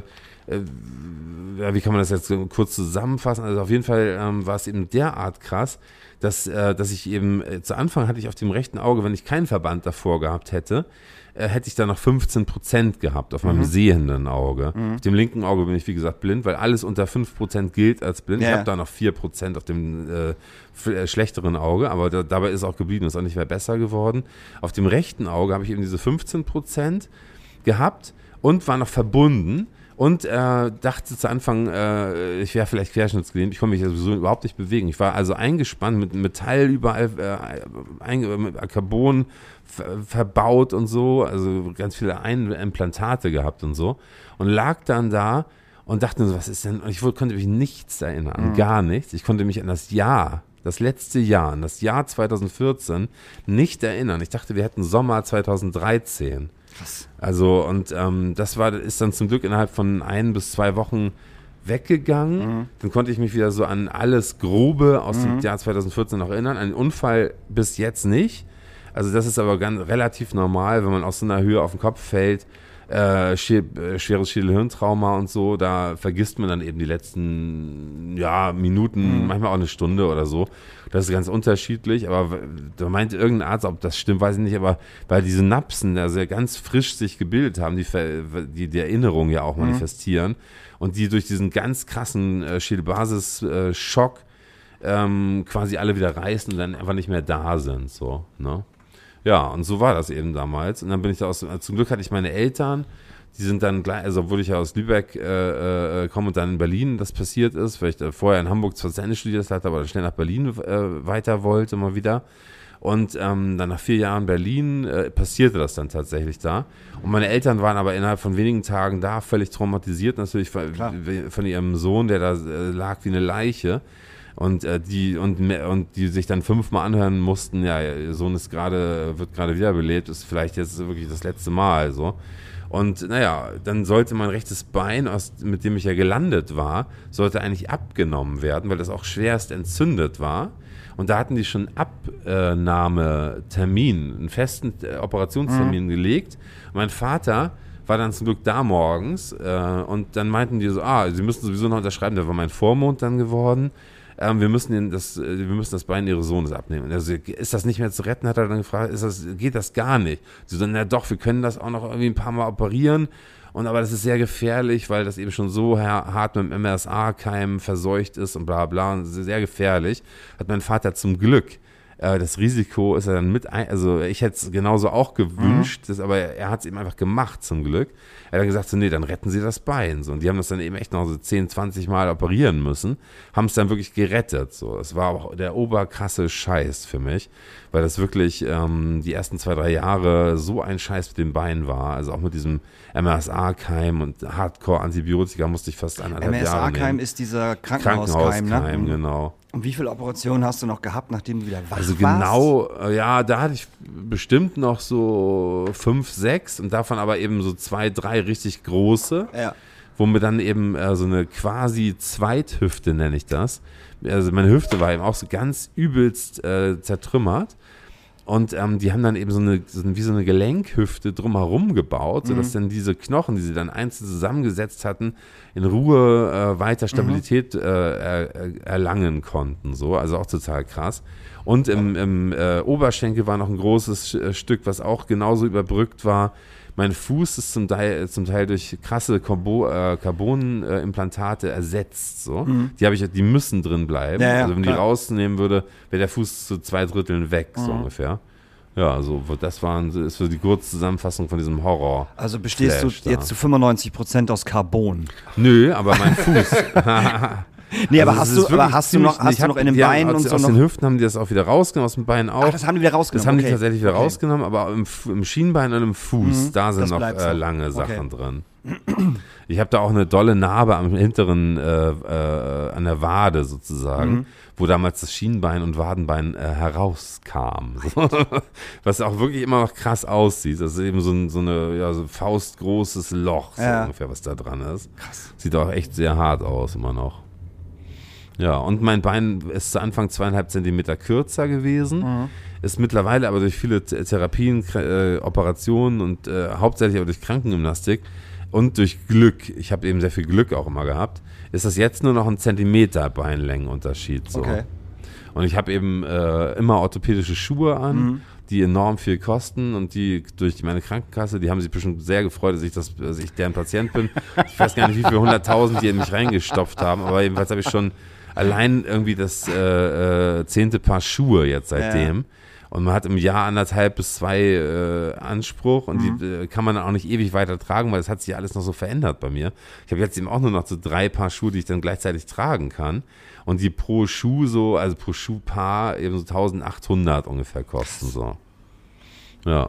ja, wie kann man das jetzt kurz zusammenfassen? Also auf jeden Fall ähm, war es eben derart krass, dass, äh, dass ich eben, äh, zu Anfang hatte ich auf dem rechten Auge, wenn ich keinen Verband davor gehabt hätte, äh, hätte ich da noch fünfzehn Prozent gehabt auf meinem mhm. sehenden Auge. Mhm. Auf dem linken Auge bin ich, wie gesagt, blind, weil alles unter fünf Prozent gilt als blind. Ja. Ich habe da noch vier Prozent auf dem äh, f- schlechteren Auge, aber da, dabei ist auch geblieben, ist auch nicht mehr besser geworden. Auf dem rechten Auge habe ich eben diese fünfzehn Prozent gehabt und war noch verbunden. Und äh, dachte zu Anfang, äh, ich wäre vielleicht querschnittsgelähmt. Ich konnte mich ja sowieso überhaupt nicht bewegen. Ich war also eingespannt mit Metall überall, äh, ein, mit Carbon ver- verbaut und so. Also ganz viele ein- Implantate gehabt und so. Und lag dann da und dachte so, was ist denn? Und ich konnte mich nichts erinnern, mhm. gar nichts. Ich konnte mich an das Jahr, das letzte Jahr, an das Jahr zwanzig vierzehn nicht erinnern. Ich dachte, wir hätten Sommer zwanzig dreizehn. Krass. Also und ähm, das war ist dann zum Glück innerhalb von ein bis zwei Wochen weggegangen. Mhm. Dann konnte ich mich wieder so an alles Grobe aus mhm. dem Jahr zwanzig vierzehn noch erinnern. An den Unfall bis jetzt nicht. Also das ist aber ganz relativ normal, wenn man aus so einer Höhe auf den Kopf fällt. Äh, schweres Schädelhirntrauma und so, da vergisst man dann eben die letzten ja, Minuten, mhm. manchmal auch eine Stunde oder so. Das ist ganz unterschiedlich, aber da meinte irgendein Arzt, ob das stimmt, weiß ich nicht, aber weil diese Napsen also ganz frisch sich gebildet haben, die, die die Erinnerung ja auch mhm. manifestieren und die durch diesen ganz krassen äh, Schädelbasis-Schock ähm, quasi alle wieder reißen und dann einfach nicht mehr da sind, so, ne? Ja, und so war das eben damals. Und dann bin ich da aus, zum Glück hatte ich meine Eltern, die sind dann gleich, also obwohl ich ja aus Lübeck äh, äh, komme und dann in Berlin das passiert ist, weil ich da vorher in Hamburg zwar zu Ende studiert hatte, aber dann schnell nach Berlin äh, weiter wollte, mal wieder. Und ähm, dann nach vier Jahren Berlin äh, passierte das dann tatsächlich da. Und meine Eltern waren aber innerhalb von wenigen Tagen da, völlig traumatisiert natürlich von, von ihrem Sohn, der da äh, lag wie eine Leiche. Und äh, die und und die sich dann fünfmal anhören mussten, ja, ihr Sohn ist gerade, wird gerade wiederbelebt, ist vielleicht jetzt wirklich das letzte Mal so. Und naja, dann sollte mein rechtes Bein, aus, mit dem ich ja gelandet war, sollte eigentlich abgenommen werden, weil das auch schwerst entzündet war. Und da hatten die schon Abnahmetermin, einen festen Operationstermin mhm. gelegt. Mein Vater war dann zum Glück da morgens äh, und dann meinten die so, ah, sie müssen sowieso noch unterschreiben, da war mein Vormond dann geworden. Ähm, wir, müssen den, das, wir müssen das Bein ihres Sohnes abnehmen. Also, ist das nicht mehr zu retten, hat er dann gefragt, ist das, geht das gar nicht? Sie so, na doch, wir können das auch noch irgendwie ein paar Mal operieren, und aber das ist sehr gefährlich, weil das eben schon so hart mit dem M R S A-Keim verseucht ist und bla bla, und sehr gefährlich. Hat mein Vater zum Glück. Äh, das Risiko ist er dann mit ein, also ich hätte es genauso auch gewünscht, mhm. das, aber er, er hat es eben einfach gemacht zum Glück. Er hat dann gesagt, so, nee, dann retten sie das Bein. So. Und die haben das dann eben echt noch so zehn, zwanzig Mal operieren müssen, haben es dann wirklich gerettet. So. Das war auch der oberkrasse Scheiß für mich, weil das wirklich ähm, die ersten zwei, drei Jahre so ein Scheiß mit dem Bein war. Also auch mit diesem M R S A-Keim und Hardcore-Antibiotika musste ich fast eineinhalb Jahre nehmen. M R S A-Keim ist dieser Krankenhauskeim, Krankenhauskeim, ne? genau. Und wie viele Operationen hast du noch gehabt, nachdem du wieder wach also warst? Also genau, ja, da hatte ich bestimmt noch so fünf, sechs und davon aber eben so zwei, drei richtig große, ja. wo mir dann eben äh, so eine quasi Zweithüfte, nenne ich das. Also meine Hüfte war eben auch so ganz übelst äh, zertrümmert. Und ähm, die haben dann eben so eine, so eine, wie so eine Gelenkhüfte drumherum gebaut, sodass mhm. dann diese Knochen, die sie dann einzeln zusammengesetzt hatten, in Ruhe äh, weiter Stabilität mhm. äh, er, erlangen konnten. So. Also auch total krass. Und im, im äh, Oberschenkel war noch ein großes äh, Stück, was auch genauso überbrückt war. Mein Fuß ist zum Teil, zum Teil durch krasse Carbon-Implantate äh, ersetzt. So. Mhm. Die habe ich, die müssen drin bleiben. Ja, ja, also wenn klar. die rausnehmen würde, wäre der Fuß zu zwei Dritteln weg, mhm. so ungefähr. Ja, also das war ist so die Kurzzusammenfassung von diesem Horror. Also bestehst Flash du da. jetzt zu fünfundneunzig Prozent aus Carbon? Nö, aber mein Fuß. Nee, aber also hast du, aber hast du noch, hast du noch in den Beinen und aus, so aus noch? den Hüften haben die das auch wieder rausgenommen, aus den Beinen auch. Ach, das haben die wieder rausgenommen. Das haben okay. die tatsächlich wieder okay. rausgenommen, aber im, im Schienbein und im Fuß, Mhm, da sind noch bleibt äh, so. lange Sachen Okay. drin. Ich habe da auch eine dolle Narbe am hinteren, äh, äh, an der Wade sozusagen, Mhm. wo damals das Schienbein und Wadenbein äh, herauskam. So. Was auch wirklich immer noch krass aussieht. Das ist eben so, ein, so eine ja, so faustgroßes Loch, so Ja. ungefähr, was da dran ist. Krass. Sieht auch echt sehr hart aus, immer noch. Ja, und mein Bein ist zu Anfang zweieinhalb Zentimeter kürzer gewesen, Mhm. ist mittlerweile aber durch viele Th- Therapien, äh, Operationen und äh, hauptsächlich aber durch Krankengymnastik und durch Glück, ich habe eben sehr viel Glück auch immer gehabt, ist das jetzt nur noch ein Zentimeter Beinlängenunterschied. So. Okay. Und ich habe eben äh, immer orthopädische Schuhe an, Mhm. die enorm viel kosten und die durch meine Krankenkasse, die haben sich bestimmt sehr gefreut, dass ich, das, dass ich deren Patient bin. Ich weiß gar nicht, wie viele hunderttausend die in mich reingestopft haben, aber jedenfalls habe ich schon allein irgendwie das äh, äh, zehnte Paar Schuhe jetzt seitdem. Ja. Und man hat im Jahr anderthalb bis zwei äh, Anspruch und mhm. die äh, kann man dann auch nicht ewig weiter tragen, weil das hat sich ja alles noch so verändert bei mir. Ich habe jetzt eben auch nur noch so drei Paar Schuhe, die ich dann gleichzeitig tragen kann. Und die pro Schuh so, also pro Schuhpaar eben so eintausendachthundert ungefähr kosten so. Ja.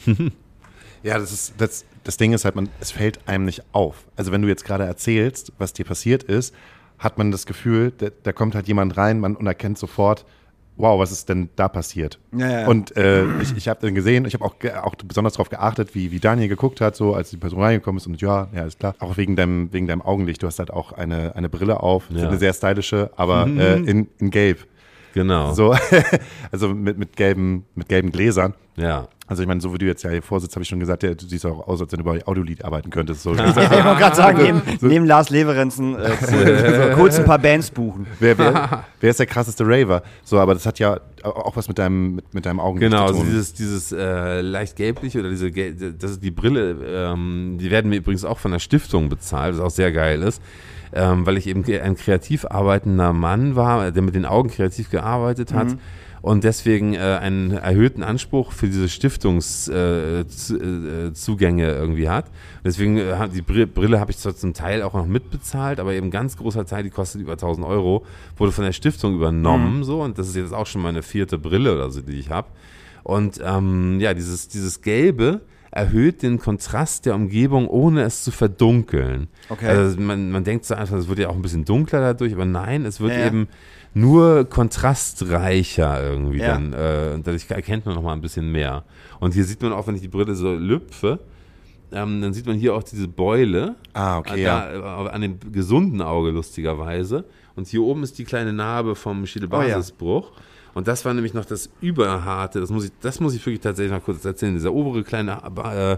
Ja, das ist, das, das Ding ist halt, man, es fällt einem nicht auf. Also wenn du jetzt gerade erzählst, was dir passiert ist, hat man das Gefühl, da, da kommt halt jemand rein man, und erkennt sofort, wow, was ist denn da passiert? Ja, ja. Und äh, ich, ich habe dann gesehen, ich habe auch, ge- auch besonders darauf geachtet, wie, wie Daniel geguckt hat, so als die Person reingekommen ist und ja, ja, ist klar. Auch wegen deinem, wegen deinem Augenlicht. Du hast halt auch eine, eine Brille auf, Ja. eine sehr stylische, aber Mhm. äh, in, in gelb. Genau. So, also mit, mit, gelben, mit gelben Gläsern. Ja. Also ich meine, so wie du jetzt ja hier vorsitzt, habe ich schon gesagt, ja, du siehst auch aus, als wenn du bei Audiolied arbeiten könntest. So. Ja, ich wollte gerade sagen, neben, neben Lars Leverenzen äh, kurz, kurz ein paar Bands buchen. Wer, wer, wer ist der krasseste Raver? So, aber das hat ja auch was mit deinem, mit, mit deinem Augenlicht Genau, zu also tun. dieses, dieses äh, leicht gelbliche oder diese, gel- das ist die Brille, ähm, die werden mir übrigens auch von der Stiftung bezahlt, was auch sehr geil ist, ähm, weil ich eben ein kreativ arbeitender Mann war, der mit den Augen kreativ gearbeitet hat. Mhm. Und deswegen äh, einen erhöhten Anspruch für diese Stiftungszugänge äh, zu, äh, Zugänge irgendwie hat. Deswegen äh, die Brille, Brille habe ich zwar zum Teil auch noch mitbezahlt, aber eben ein ganz großer Teil, die kostet über tausend Euro, wurde von der Stiftung übernommen. Mhm. So, und das ist jetzt auch schon meine vierte Brille oder so, die ich habe. Und ähm, ja, dieses, dieses Gelbe erhöht den Kontrast der Umgebung, ohne es zu verdunkeln. Okay. Also man, man denkt so einfach, es wird ja auch ein bisschen dunkler dadurch, aber nein, es wird ja, ja. eben nur kontrastreicher irgendwie ja. dann. Äh, dadurch erkennt man noch mal ein bisschen mehr. Und hier sieht man auch, wenn ich die Brille so lüpfe, ähm, dann sieht man hier auch diese Beule. Ah, okay, äh, da, ja. äh, an dem gesunden Auge lustigerweise. Und hier oben ist die kleine Narbe vom Schädelbasisbruch. Oh, ja. Und das war nämlich noch das Überharte, das muss ich, das muss ich wirklich tatsächlich noch kurz erzählen, dieser obere kleine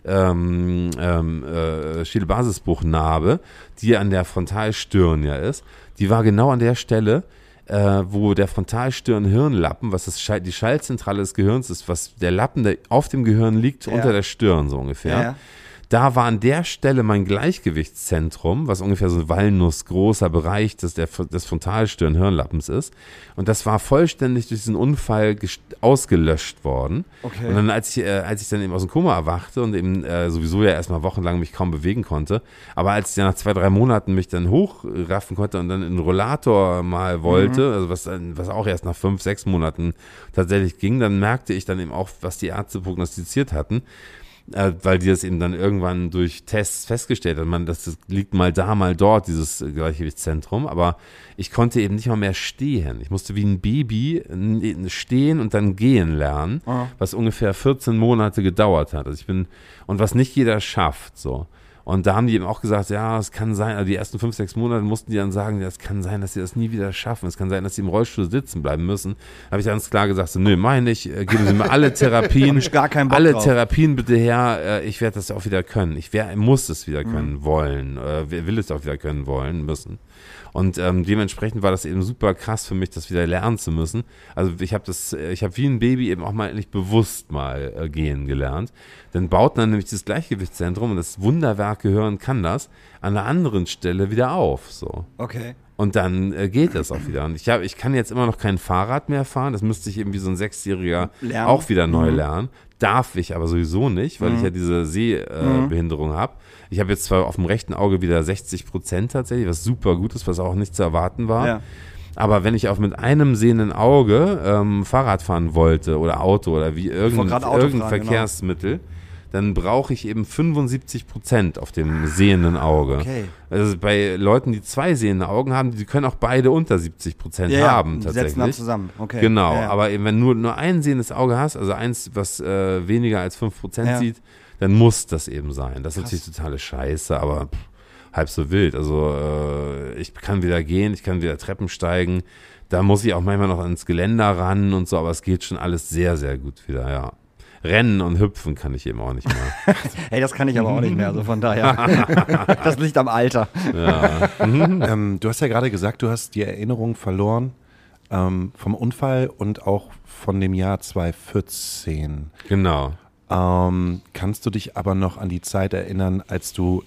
ähm, ähm, äh, Schädelbasisbruchnarbe, die an der Frontalstirn ja ist, die war genau an der Stelle, äh, wo der Frontalstirn-Hirnlappen, was das Schall, die Schallzentrale des Gehirns ist, was der Lappen, der auf dem Gehirn liegt, Ja. unter der Stirn so ungefähr. Ja, ja. Da war an der Stelle mein Gleichgewichtszentrum, was ungefähr so ein walnussgroßer Bereich des, der, des Frontalstirn-Hirnlappens ist. Und das war vollständig durch diesen Unfall gest- ausgelöscht worden. Okay. Und dann, als ich, äh, als ich dann eben aus dem Koma erwachte und eben äh, sowieso ja erstmal wochenlang mich kaum bewegen konnte, aber als ich dann nach zwei, drei Monaten mich dann hochraffen konnte und dann in den Rollator mal wollte, Mhm. also was, was auch erst nach fünf, sechs Monaten tatsächlich ging, dann merkte ich dann eben auch, was die Ärzte prognostiziert hatten. Äh, weil die das eben dann irgendwann durch Tests festgestellt hat, man, das, das liegt mal da, mal dort, dieses äh, Gleichgewichtszentrum, aber ich konnte eben nicht mal mehr stehen. Ich musste wie ein Baby n- stehen und dann gehen lernen, Ah. was ungefähr vierzehn Monate gedauert hat. Also ich bin, und was nicht jeder schafft, so. Und da haben die eben auch gesagt, ja, es kann sein, also die ersten fünf, sechs Monate mussten die dann sagen, ja, es kann sein, dass sie das nie wieder schaffen. Es kann sein, dass sie im Rollstuhl sitzen bleiben müssen. Da habe ich ganz klar gesagt, so, nö, meine ich, äh, geben Sie mir alle Therapien, Hab ich gar keinen Bock alle drauf. Therapien bitte her, äh, ich werde das auch wieder können. Ich wär, muss es wieder können Mhm. wollen, äh, will es auch wieder können wollen müssen. Und ähm, dementsprechend war das eben super krass für mich, das wieder lernen zu müssen. Also ich habe das, äh, ich habe wie ein Baby eben auch mal endlich bewusst mal äh, gehen gelernt. Dann baut man nämlich das Gleichgewichtszentrum und das Wunderwerk Gehirn kann das an einer anderen Stelle wieder auf. So. Okay. Und dann äh, geht das auch wieder. Und ich, hab, ich kann jetzt immer noch kein Fahrrad mehr fahren. Das müsste ich eben wie so ein Sechsjähriger Lernen. auch wieder neu Mhm. lernen. Darf ich aber sowieso nicht, weil Mhm. ich ja diese Sehbehinderung äh, Mhm. Behinderung habe. Ich habe jetzt zwar auf dem rechten Auge wieder sechzig Prozent tatsächlich, was super gut ist, was auch nicht zu erwarten war. Ja. Aber wenn ich auch mit einem sehenden Auge ähm, Fahrrad fahren wollte oder Auto oder wie irgendein, gerade Auto irgendein fahren, genau. Verkehrsmittel, dann brauche ich eben fünfundsiebzig Prozent auf dem sehenden Auge. Okay. Also bei Leuten, die zwei sehende Augen haben, die können auch beide unter siebzig Prozent Ja, ja, haben die tatsächlich. setzen dann zusammen. Okay. Genau, Ja, ja. aber eben wenn du nur ein sehendes Auge hast, also eins, was äh, weniger als fünf Prozent Ja. sieht, dann muss das eben sein. Das ist Krass. natürlich totale Scheiße, aber pff, halb so wild. Also äh, ich kann wieder gehen, ich kann wieder Treppen steigen. Da muss ich auch manchmal noch ans Geländer ran und so, aber es geht schon alles sehr, sehr gut wieder, ja. Rennen und hüpfen kann ich eben auch nicht mehr. Hey, das kann ich aber auch nicht mehr, also von daher. Das liegt am Alter. Ja. ähm, du hast ja gerade gesagt, du hast die Erinnerung verloren ähm, vom Unfall und auch von dem Jahr zweitausendvierzehn. Genau. Ähm, kannst du dich aber noch an die Zeit erinnern, als du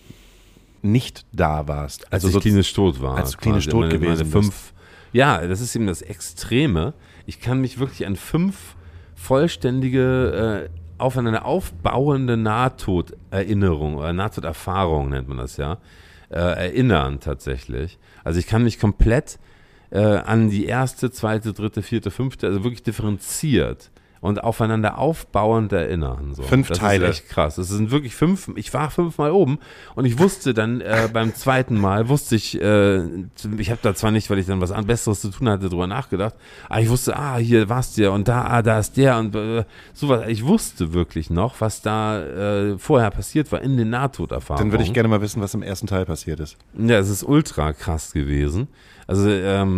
nicht da warst? Als Also ich so- klinisch tot war. als du klinisch quasi. tot meine, gewesen meine bist. fünf, Ja, das ist eben das Extreme. Ich kann mich wirklich an fünf vollständige, äh, aufeinander aufbauende Nahtoderinnerungen oder Nahtoderfahrungen nennt man das ja, äh, erinnern tatsächlich. Also ich kann mich komplett äh, an die erste, zweite, dritte, vierte, fünfte, also wirklich differenziert und aufeinander aufbauend erinnern. So. Fünf das Teile. ist echt krass. Es sind wirklich fünf, ich war fünfmal oben und ich wusste dann äh, beim zweiten Mal, wusste ich, äh, ich habe da zwar nicht, weil ich dann was an Besseres zu tun hatte, drüber nachgedacht, aber ich wusste, ah, hier warst du ja und da, ah, da ist der und äh, sowas. Ich wusste wirklich noch, was da äh, vorher passiert war in den Nahtoderfahrungen. Dann würde ich gerne mal wissen, was im ersten Teil passiert ist. Ja, es ist ultra krass gewesen. Also,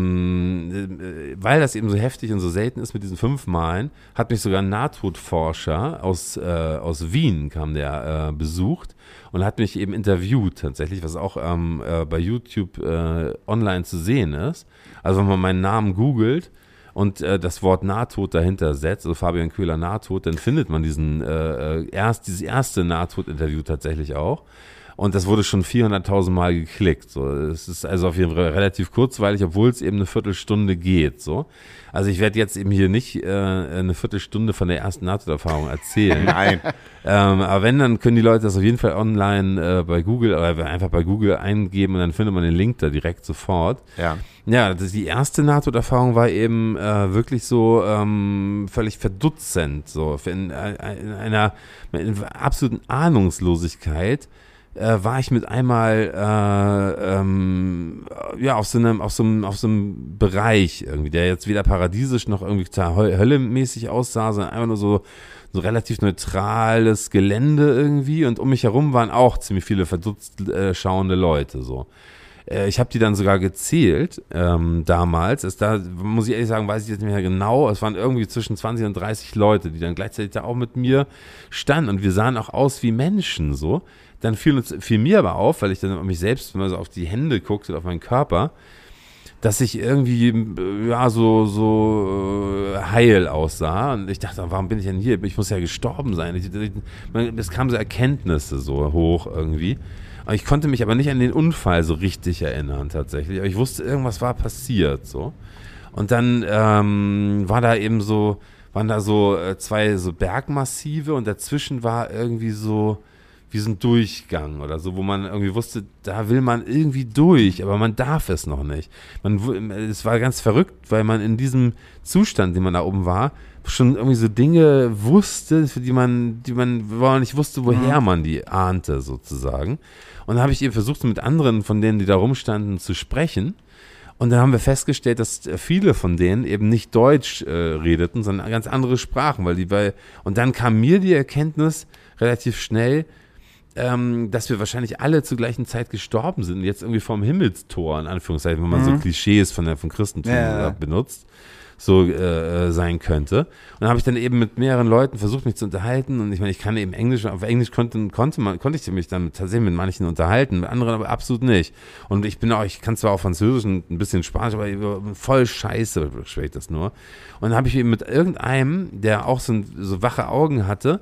ähm, äh, weil das eben so heftig und so selten ist mit diesen fünf Malen, hat mich sogar ein Nahtodforscher aus, äh, aus Wien, kam der, äh, besucht und hat mich eben interviewt tatsächlich, was auch ähm, äh, bei YouTube äh, online zu sehen ist. Also, wenn man meinen Namen googelt und äh, das Wort Nahtod dahinter setzt, also Fabian Köhler Nahtod, dann findet man diesen, äh, äh, erst, dieses erste Nahtod-Interview tatsächlich auch. Und das wurde schon vierhunderttausend Mal geklickt. So. Es ist also auf jeden Fall relativ kurzweilig, obwohl es eben eine Viertelstunde geht. So. Also ich werde jetzt eben hier nicht äh, eine Viertelstunde von der ersten Nahtoderfahrung erzählen. Nein. ähm, aber wenn, dann können die Leute das auf jeden Fall online äh, bei Google oder einfach bei Google eingeben und dann findet man den Link da direkt sofort. Ja. Ja, das, die erste Nahtoderfahrung war eben äh, wirklich so ähm, völlig verdutzend, so in, in einer in absoluten Ahnungslosigkeit. Äh, war ich mit einmal äh, ähm, ja auf so einem auf so einem auf so einem Bereich irgendwie, der jetzt weder paradiesisch noch irgendwie höllemäßig aussah, sondern einfach nur so so relativ neutrales Gelände irgendwie und um mich herum waren auch ziemlich viele verdutzt äh, schauende Leute so. äh, ich habe die dann sogar gezählt ähm, damals. Es da, muss ich ehrlich sagen, weiß ich jetzt nicht mehr genau. Es waren irgendwie zwischen zwanzig und dreißig Leute, die dann gleichzeitig da auch mit mir standen. Und wir sahen auch aus wie Menschen so. Dann fiel, uns, fiel mir aber auf, weil ich dann auf mich selbst, wenn man so auf die Hände guckte, auf meinen Körper, dass ich irgendwie, ja, so, so äh, heil aussah. Und ich dachte, warum bin ich denn hier? Ich muss ja gestorben sein. Ich, ich, es kamen so Erkenntnisse so hoch irgendwie. Und ich konnte mich aber nicht an den Unfall so richtig erinnern tatsächlich. Aber ich wusste, irgendwas war passiert so. Und dann ähm, war da eben so, waren da so äh, zwei so Bergmassive und dazwischen war irgendwie so wie so ein Durchgang oder so, wo man irgendwie wusste, da will man irgendwie durch, aber man darf es noch nicht. Man, es war ganz verrückt, weil man in diesem Zustand, den man da oben war, schon irgendwie so Dinge wusste, für die man, die man, wo man nicht wusste, woher man die ahnte sozusagen. Und dann habe ich eben versucht, mit anderen von denen, die da rumstanden, zu sprechen. Und dann haben wir festgestellt, dass viele von denen eben nicht Deutsch äh, redeten, sondern ganz andere Sprachen, weil die bei, und dann kam mir die Erkenntnis relativ schnell, Ähm, dass wir wahrscheinlich alle zur gleichen Zeit gestorben sind, jetzt irgendwie vom Himmelstor, in Anführungszeichen, wenn man mhm. so Klischees von der, vom Christentum ja. benutzt, so äh, sein könnte. Und dann habe ich dann eben mit mehreren Leuten versucht, mich zu unterhalten und ich meine, ich kann eben Englisch, auf Englisch konnte, konnte, man, konnte ich mich dann tatsächlich mit manchen unterhalten, mit anderen aber absolut nicht. Und ich bin auch, ich kann zwar auch Französisch und ein bisschen Spanisch, aber voll scheiße, schwächt das nur. Und dann habe ich eben mit irgendeinem, der auch so, so wache Augen hatte,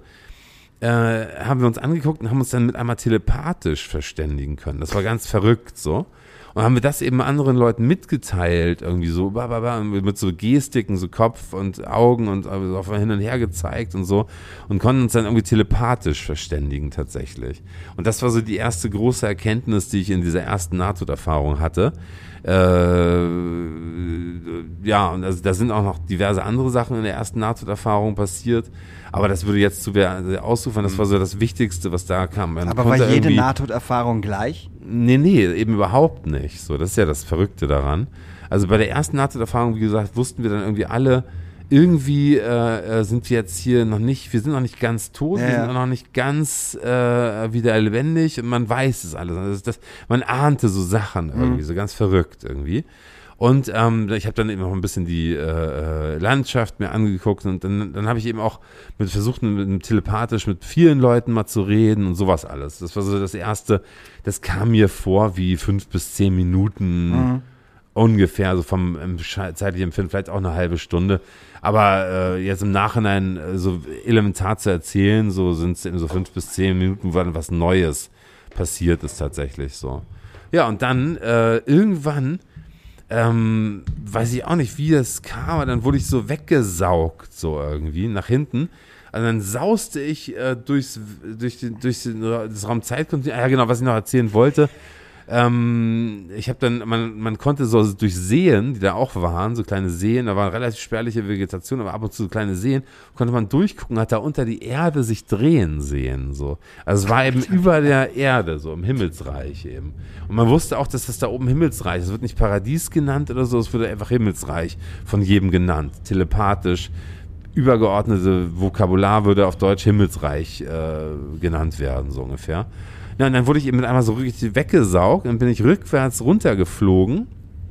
Äh, haben wir uns angeguckt und haben uns dann mit einmal telepathisch verständigen können. Das war ganz verrückt so. Und haben wir das eben anderen Leuten mitgeteilt, irgendwie so, mit so Gestiken, so Kopf und Augen und so auf hin und her gezeigt und so und konnten uns dann irgendwie telepathisch verständigen tatsächlich. Und das war so die erste große Erkenntnis, die ich in dieser ersten Nahtoderfahrung hatte. Äh, ja, und also, da sind auch noch diverse andere Sachen in der ersten Nahtoderfahrung passiert, aber das würde jetzt zu sehr ausufern, das war so das Wichtigste, was da kam. Man aber war jede Nahtoderfahrung gleich? Nee, nee, eben überhaupt nicht. So, das ist ja das Verrückte daran. Also bei der ersten Nahtoderfahrung, wie gesagt, wussten wir dann irgendwie alle, irgendwie äh, sind wir jetzt hier noch nicht, wir sind noch nicht ganz tot, ja, wir sind noch nicht ganz äh, wieder lebendig und man weiß es alles. Also das, man ahnte so Sachen irgendwie, mhm. so ganz verrückt irgendwie. Und ähm, ich habe dann eben noch ein bisschen die äh, Landschaft mir angeguckt und dann, dann habe ich eben auch mit versucht, mit, mit telepathisch mit vielen Leuten mal zu reden und sowas alles. Das war so das Erste, das kam mir vor wie fünf bis zehn Minuten mhm. ungefähr, so vom ähm, zeitlichen Empfinden, vielleicht auch eine halbe Stunde. Aber äh, jetzt im Nachhinein äh, so elementar zu erzählen, so sind es eben so fünf bis zehn Minuten, wo dann was Neues passiert ist tatsächlich so. Ja, und dann äh, irgendwann Ähm, weiß ich auch nicht, wie das kam, aber dann wurde ich so weggesaugt, so irgendwie, nach hinten. Also dann sauste ich äh, durchs, durch, den, durch den, das Raum Zeitkontinuum. Ja, genau, was ich noch erzählen wollte. Ähm, ich habe dann, man, man konnte so durch Seen, die da auch waren, so kleine Seen, da war relativ spärliche Vegetation, aber ab und zu so kleine Seen, konnte man durchgucken, hat da unter die Erde sich drehen sehen, so. Also es war eben über der Erde, so im Himmelsreich eben. Und man wusste auch, dass das da oben Himmelsreich ist. Es wird nicht Paradies genannt oder so, es wird einfach Himmelsreich von jedem genannt, telepathisch. Übergeordnete Vokabular würde auf Deutsch Himmelsreich äh, genannt werden, so ungefähr. Ja, und dann wurde ich eben mit einmal so richtig weggesaugt, dann bin ich rückwärts runtergeflogen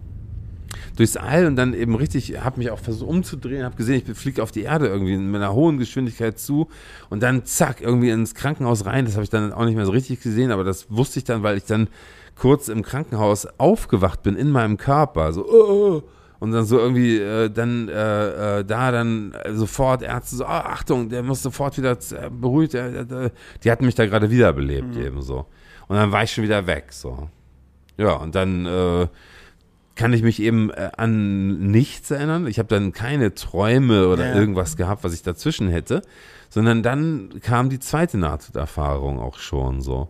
durchs All und dann eben richtig, habe mich auch versucht umzudrehen, habe gesehen, ich fliege auf die Erde irgendwie mit einer hohen Geschwindigkeit zu und dann zack, irgendwie ins Krankenhaus rein, das habe ich dann auch nicht mehr so richtig gesehen, aber das wusste ich dann, weil ich dann kurz im Krankenhaus aufgewacht bin in meinem Körper, so oh, und dann so irgendwie äh, dann äh, äh, da dann äh, sofort Ärzte so, oh, Achtung, der muss sofort wieder äh, beruhigt, äh, äh, die hatten mich da gerade wiederbelebt mhm. eben so. Und dann war ich schon wieder weg so. Ja, und dann äh, kann ich mich eben äh, an nichts erinnern. Ich habe dann keine Träume oder ja. irgendwas gehabt, was ich dazwischen hätte, sondern dann kam die zweite Nahtoderfahrung auch schon so.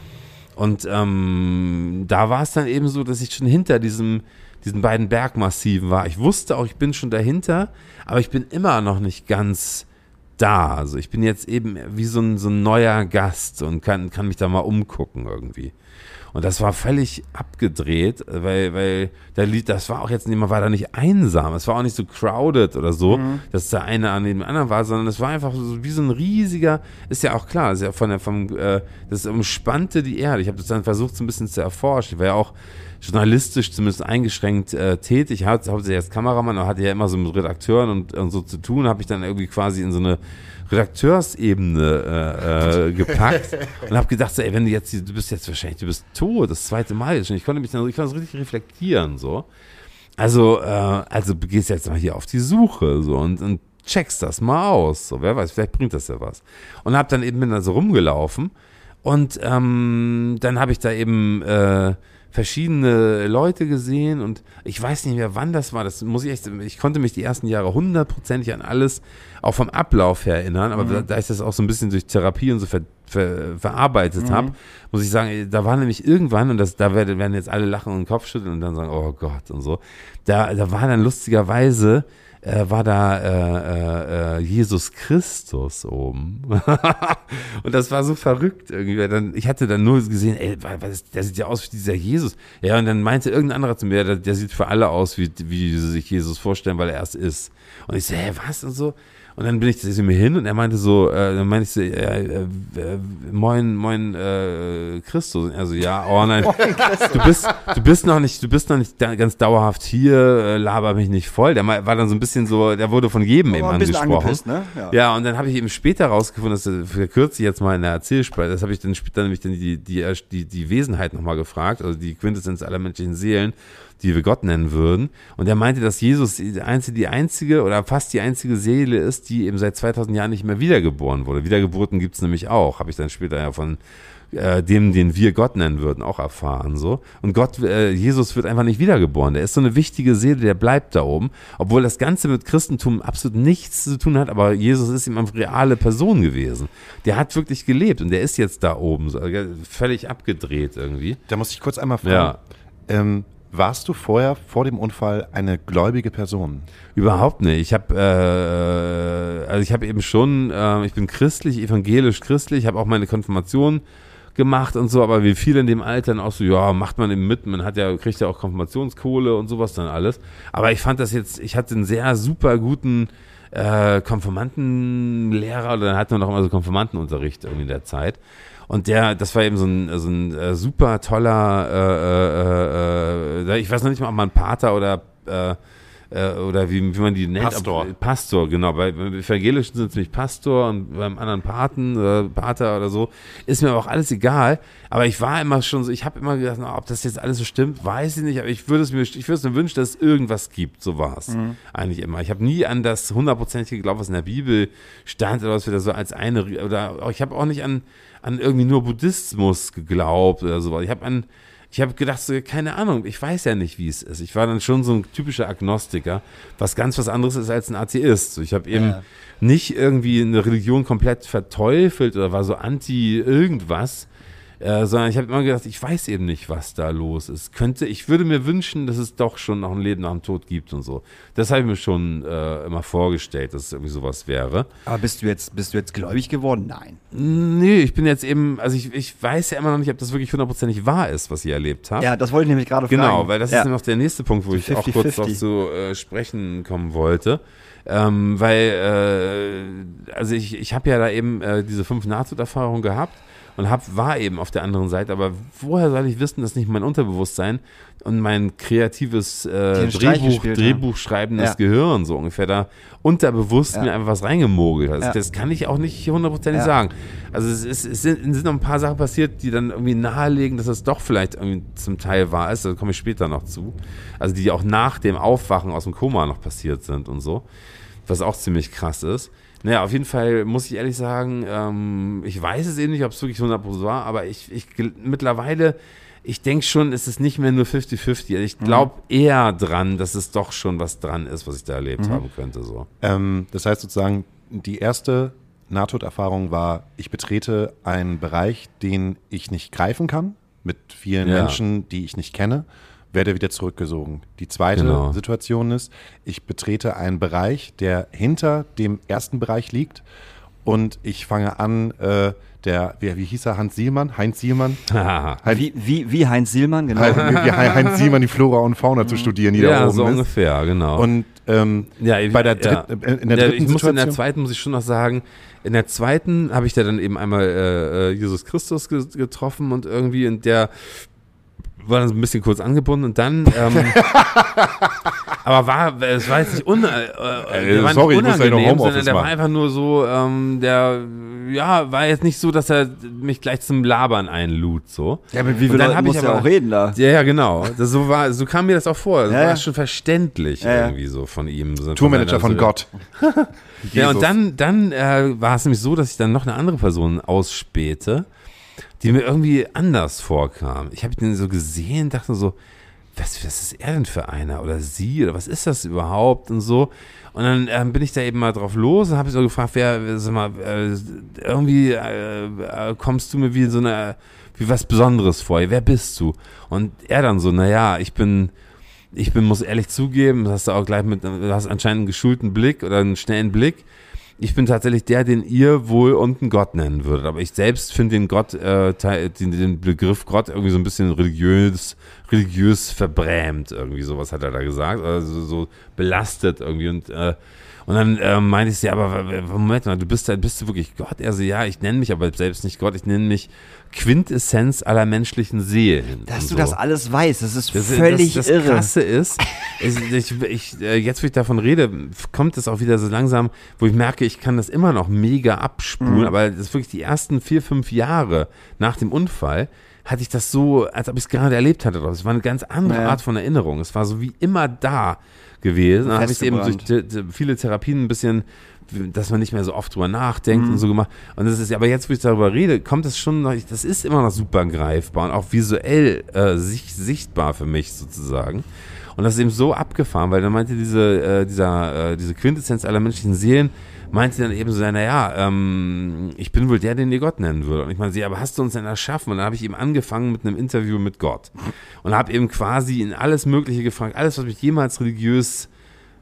Und ähm, da war es dann eben so, dass ich schon hinter diesem diesen beiden Bergmassiven war. Ich wusste auch, ich bin schon dahinter, aber ich bin immer noch nicht ganz da. Also ich bin jetzt eben wie so ein, so ein neuer Gast und kann, kann mich da mal umgucken irgendwie. Und das war völlig abgedreht, weil, weil der Lied, das war auch jetzt nicht, man war da nicht einsam, es war auch nicht so crowded oder so, mhm. dass der eine an dem anderen war, sondern es war einfach so wie so ein riesiger, ist ja auch klar, ist ja von der, vom, äh, das umspannte die Erde. Ich habe das dann versucht, so ein bisschen zu erforschen. Ich war ja auch journalistisch zumindest eingeschränkt äh, tätig. Ich hatte hauptsächlich als Kameramann, aber hatte ja immer so mit Redakteuren und, und so zu tun, habe ich dann irgendwie quasi in so eine Redakteursebene äh, äh, gepackt und habe gedacht, so, ey, wenn du jetzt, du bist jetzt wahrscheinlich, du bist tot, das zweite Mal jetzt schon. Ich konnte mich dann, ich konnte das richtig reflektieren, so. Also, äh, also gehst jetzt mal hier auf die Suche, so, und, und checkst das mal aus, so, wer weiß, vielleicht bringt das ja was. Und habe dann eben bin da so rumgelaufen und ähm, dann habe ich da eben äh, verschiedene Leute gesehen und ich weiß nicht mehr, wann das war. Das muss ich echt, ich konnte mich die ersten Jahre hundertprozentig an alles auch vom Ablauf her erinnern, aber mhm. da, da ich das auch so ein bisschen durch Therapie und so ver, ver, verarbeitet mhm. habe, muss ich sagen, da war nämlich irgendwann, und das, da werden, werden jetzt alle lachen und den Kopf schütteln und dann sagen, oh Gott und so, da, da war dann lustigerweise Äh, war da äh, äh, Jesus Christus oben. Und das war so verrückt irgendwie. Dann, ich hatte dann nur gesehen, ey, was, der sieht ja aus wie dieser Jesus. Ja, und dann meinte irgendein anderer zu mir, der, der sieht für alle aus, wie, wie sie sich Jesus vorstellen, weil er es ist. Und ich so, hä, was und so. Und dann bin ich zu mir hin und er meinte so, äh, dann meinte ich so, äh, äh, moin, moin äh, Christus. Und er so, ja, oh nein, du bist, du bist noch nicht, du bist noch nicht da, ganz dauerhaft hier, äh, laber mich nicht voll. Der war dann so ein bisschen so, der wurde von jedem eben angesprochen. Ne? Ja. ja, und dann habe ich eben später rausgefunden, das verkürze ich jetzt mal in der Erzählspalte, das habe ich dann später nämlich dann die, die, die, die Wesenheit nochmal gefragt, also die Quintessenz aller menschlichen Seelen, die wir Gott nennen würden. Und er meinte, dass Jesus die einzige, die einzige oder fast die einzige Seele ist, die eben seit zweitausend Jahren nicht mehr wiedergeboren wurde. Wiedergeburten gibt's nämlich auch, habe ich dann später ja von äh, dem, den wir Gott nennen würden, auch erfahren. So. Und Gott, äh, Jesus wird einfach nicht wiedergeboren. Der ist so eine wichtige Seele, der bleibt da oben. Obwohl das Ganze mit Christentum absolut nichts zu tun hat, aber Jesus ist ihm eine reale Person gewesen. Der hat wirklich gelebt und der ist jetzt da oben, so, völlig abgedreht irgendwie. Da muss ich kurz einmal fragen. Ja. Ähm, Warst du vorher, vor dem Unfall, eine gläubige Person? Überhaupt nicht. Ich habe, äh, also ich habe eben schon, äh, ich bin christlich, evangelisch christlich, habe auch meine Konfirmation gemacht und so, aber wie viele in dem Alter dann auch so, ja, macht man eben mit, man hat ja, kriegt ja auch Konfirmationskohle und sowas dann alles. Aber ich fand das jetzt, ich hatte einen sehr super guten äh, Konfirmandenlehrer, oder dann hatten wir noch immer so Konfirmandenunterricht irgendwie in der Zeit. Und der, das war eben so ein, so ein äh, super toller, äh, äh, äh, ich weiß noch nicht mal, ob man Pater oder äh, äh, oder wie, wie man die nennt. Pastor. Ob, Pastor, genau. Bei, beim Evangelischen sind es nämlich Pastor und beim anderen Paten oder Pater oder so. Ist mir aber auch alles egal. Aber ich war immer schon so, ich habe immer gedacht, na, ob das jetzt alles so stimmt, weiß ich nicht. Aber ich würde es mir, ich würde es mir wünschen, dass es irgendwas gibt. So war es mhm. eigentlich immer. Ich habe nie an das hundertprozentige geglaubt, was in der Bibel stand oder was wir da so als eine, oder ich habe auch nicht an an irgendwie nur Buddhismus geglaubt oder so. Ich habe an, ich habe gedacht, so, keine Ahnung, ich weiß ja nicht, wie es ist. Ich war dann schon so ein typischer Agnostiker, was ganz was anderes ist als ein Atheist. So, ich habe eben ja. nicht irgendwie eine Religion komplett verteufelt oder war so anti irgendwas, äh, sondern ich habe immer gedacht, ich weiß eben nicht, was da los ist. Könnte, ich würde mir wünschen, dass es doch schon noch ein Leben nach dem Tod gibt und so. Das habe ich mir schon äh, immer vorgestellt, dass es irgendwie sowas wäre. Aber bist du jetzt, bist du jetzt gläubig geworden? Nein. Nee, ich bin jetzt eben, also ich, ich weiß ja immer noch nicht, ob das wirklich hundertprozentig wahr ist, was ich erlebt habe. Ja, das wollte ich nämlich gerade fragen. Genau, weil das ja. ist nämlich auch der nächste Punkt, wo ich fifty, auch kurz fifty. Noch zu äh, sprechen kommen wollte. Ähm, weil, äh, also ich, ich habe ja da eben äh, diese fünf Nahtoderfahrungen gehabt. Und hab, war eben auf der anderen Seite, aber woher soll ich wissen, dass nicht mein Unterbewusstsein und mein kreatives äh, Drehbuch, Drehbuchschreibendes ja. Gehirn so ungefähr da unterbewusst ja. mir einfach was reingemogelt hat. Also ja. Das kann ich auch nicht hundertprozentig ja. sagen. Also es, ist, es, sind, es sind noch ein paar Sachen passiert, die dann irgendwie nahelegen, dass es doch vielleicht irgendwie zum Teil wahr ist. Da komme ich später noch zu. Also die auch nach dem Aufwachen aus dem Koma noch passiert sind und so. Was auch ziemlich krass ist. Naja, auf jeden Fall muss ich ehrlich sagen, ähm, ich weiß es eben nicht, ob es wirklich hundert Prozent war, aber ich, ich mittlerweile, ich denke schon, es ist nicht mehr nur fifty fifty. Ich glaube mhm. eher dran, dass es doch schon was dran ist, was ich da erlebt mhm. haben könnte. So. Ähm, das heißt sozusagen, die erste Nahtoderfahrung war, ich betrete einen Bereich, den ich nicht greifen kann, mit vielen ja. Menschen, die ich nicht kenne, werde wieder zurückgesogen. Die zweite genau. Situation ist, ich betrete einen Bereich, der hinter dem ersten Bereich liegt und ich fange an, äh, der, wie, wie hieß er, Hans Sielmann? Heinz Sielmann? Heinz, wie, wie, wie Heinz Sielmann, genau. Wie Heinz Sielmann die Flora und Fauna zu studieren, die ja, da oben so ist. ungefähr, genau. Und ähm, ja, bei der, Dritt, ja. in der dritten ich muss Situation... In der zweiten muss ich schon noch sagen, in der zweiten habe ich da dann eben einmal äh, Jesus Christus getroffen und irgendwie in der war dann so ein bisschen kurz angebunden und dann, ähm, aber war, es war jetzt nicht, un, äh, der war sorry, nicht ich muss ja noch unangenehm, Homeoffice sondern der war machen. einfach nur so, ähm, der, ja, war jetzt nicht so, dass er mich gleich zum Labern einlud, so. Ja, mit wie Und viel dann Leuten hab ich musst du aber- auch reden da? Ja, ja, genau. Das, so, war, so kam mir das auch vor. Das Ja, war ja. schon verständlich Ja, ja. irgendwie so von ihm. So Tourmanager seiner- von Gott. Ja, und Jesus. dann, dann äh, war es nämlich so, dass ich dann noch eine andere Person ausspähte, die mir irgendwie anders vorkam. Ich habe den so gesehen, dachte so, was, was ist er denn für einer oder sie oder was ist das überhaupt und so. Und dann ähm, bin ich da eben mal drauf los und habe so gefragt, wer, sag mal, äh, irgendwie äh, äh, kommst du mir wie so eine, wie was Besonderes vor, wer bist du? Und er dann so, naja, ich bin, ich bin, muss ehrlich zugeben, das hast du auch gleich mit, du hast anscheinend einen geschulten Blick oder einen schnellen Blick. Ich bin tatsächlich der, den ihr wohl unten Gott nennen würdet. Aber ich selbst finde den Gott, äh, teil- den, den Begriff Gott irgendwie so ein bisschen religiös, religiös verbrämt. Irgendwie sowas hat er da gesagt. Also so belastet irgendwie. Und, äh, und dann äh, meinte ich, ja, aber Moment mal, du bist, bist du wirklich Gott? Er so, ja, ich nenne mich aber selbst nicht Gott. Ich nenne mich Quintessenz aller menschlichen Seelen. Dass Und du so. das alles weißt, das ist Das, völlig das, das irre. Krasse ist, ist ich, ich, äh, jetzt, wo ich davon rede, kommt es auch wieder so langsam, wo ich merke, ich kann das immer noch mega abspulen, Mhm. aber das ist wirklich die ersten vier, fünf Jahre nach dem Unfall, hatte ich das so, als ob ich es gerade erlebt hatte. Es war eine ganz andere Ja. Art von Erinnerung. Es war so wie immer da gewesen. Dann habe ich eben durch Festgebrannt. die, die, viele Therapien ein bisschen, dass man nicht mehr so oft drüber nachdenkt Mhm. und so gemacht. Und das ist, aber jetzt, wo ich darüber rede, kommt es schon noch, das ist immer noch super greifbar und auch visuell äh, sich, sichtbar für mich sozusagen. Und das ist eben so abgefahren, weil dann meinte diese, äh, dieser, äh, diese Quintessenz aller menschlichen Seelen, meinte dann eben so, naja, ähm, ich bin wohl der, den ihr Gott nennen würde. Und ich meine, sie, aber hast du uns denn erschaffen? Und dann habe ich eben angefangen mit einem Interview mit Gott. Und habe eben quasi in alles Mögliche gefragt, alles, was mich jemals religiös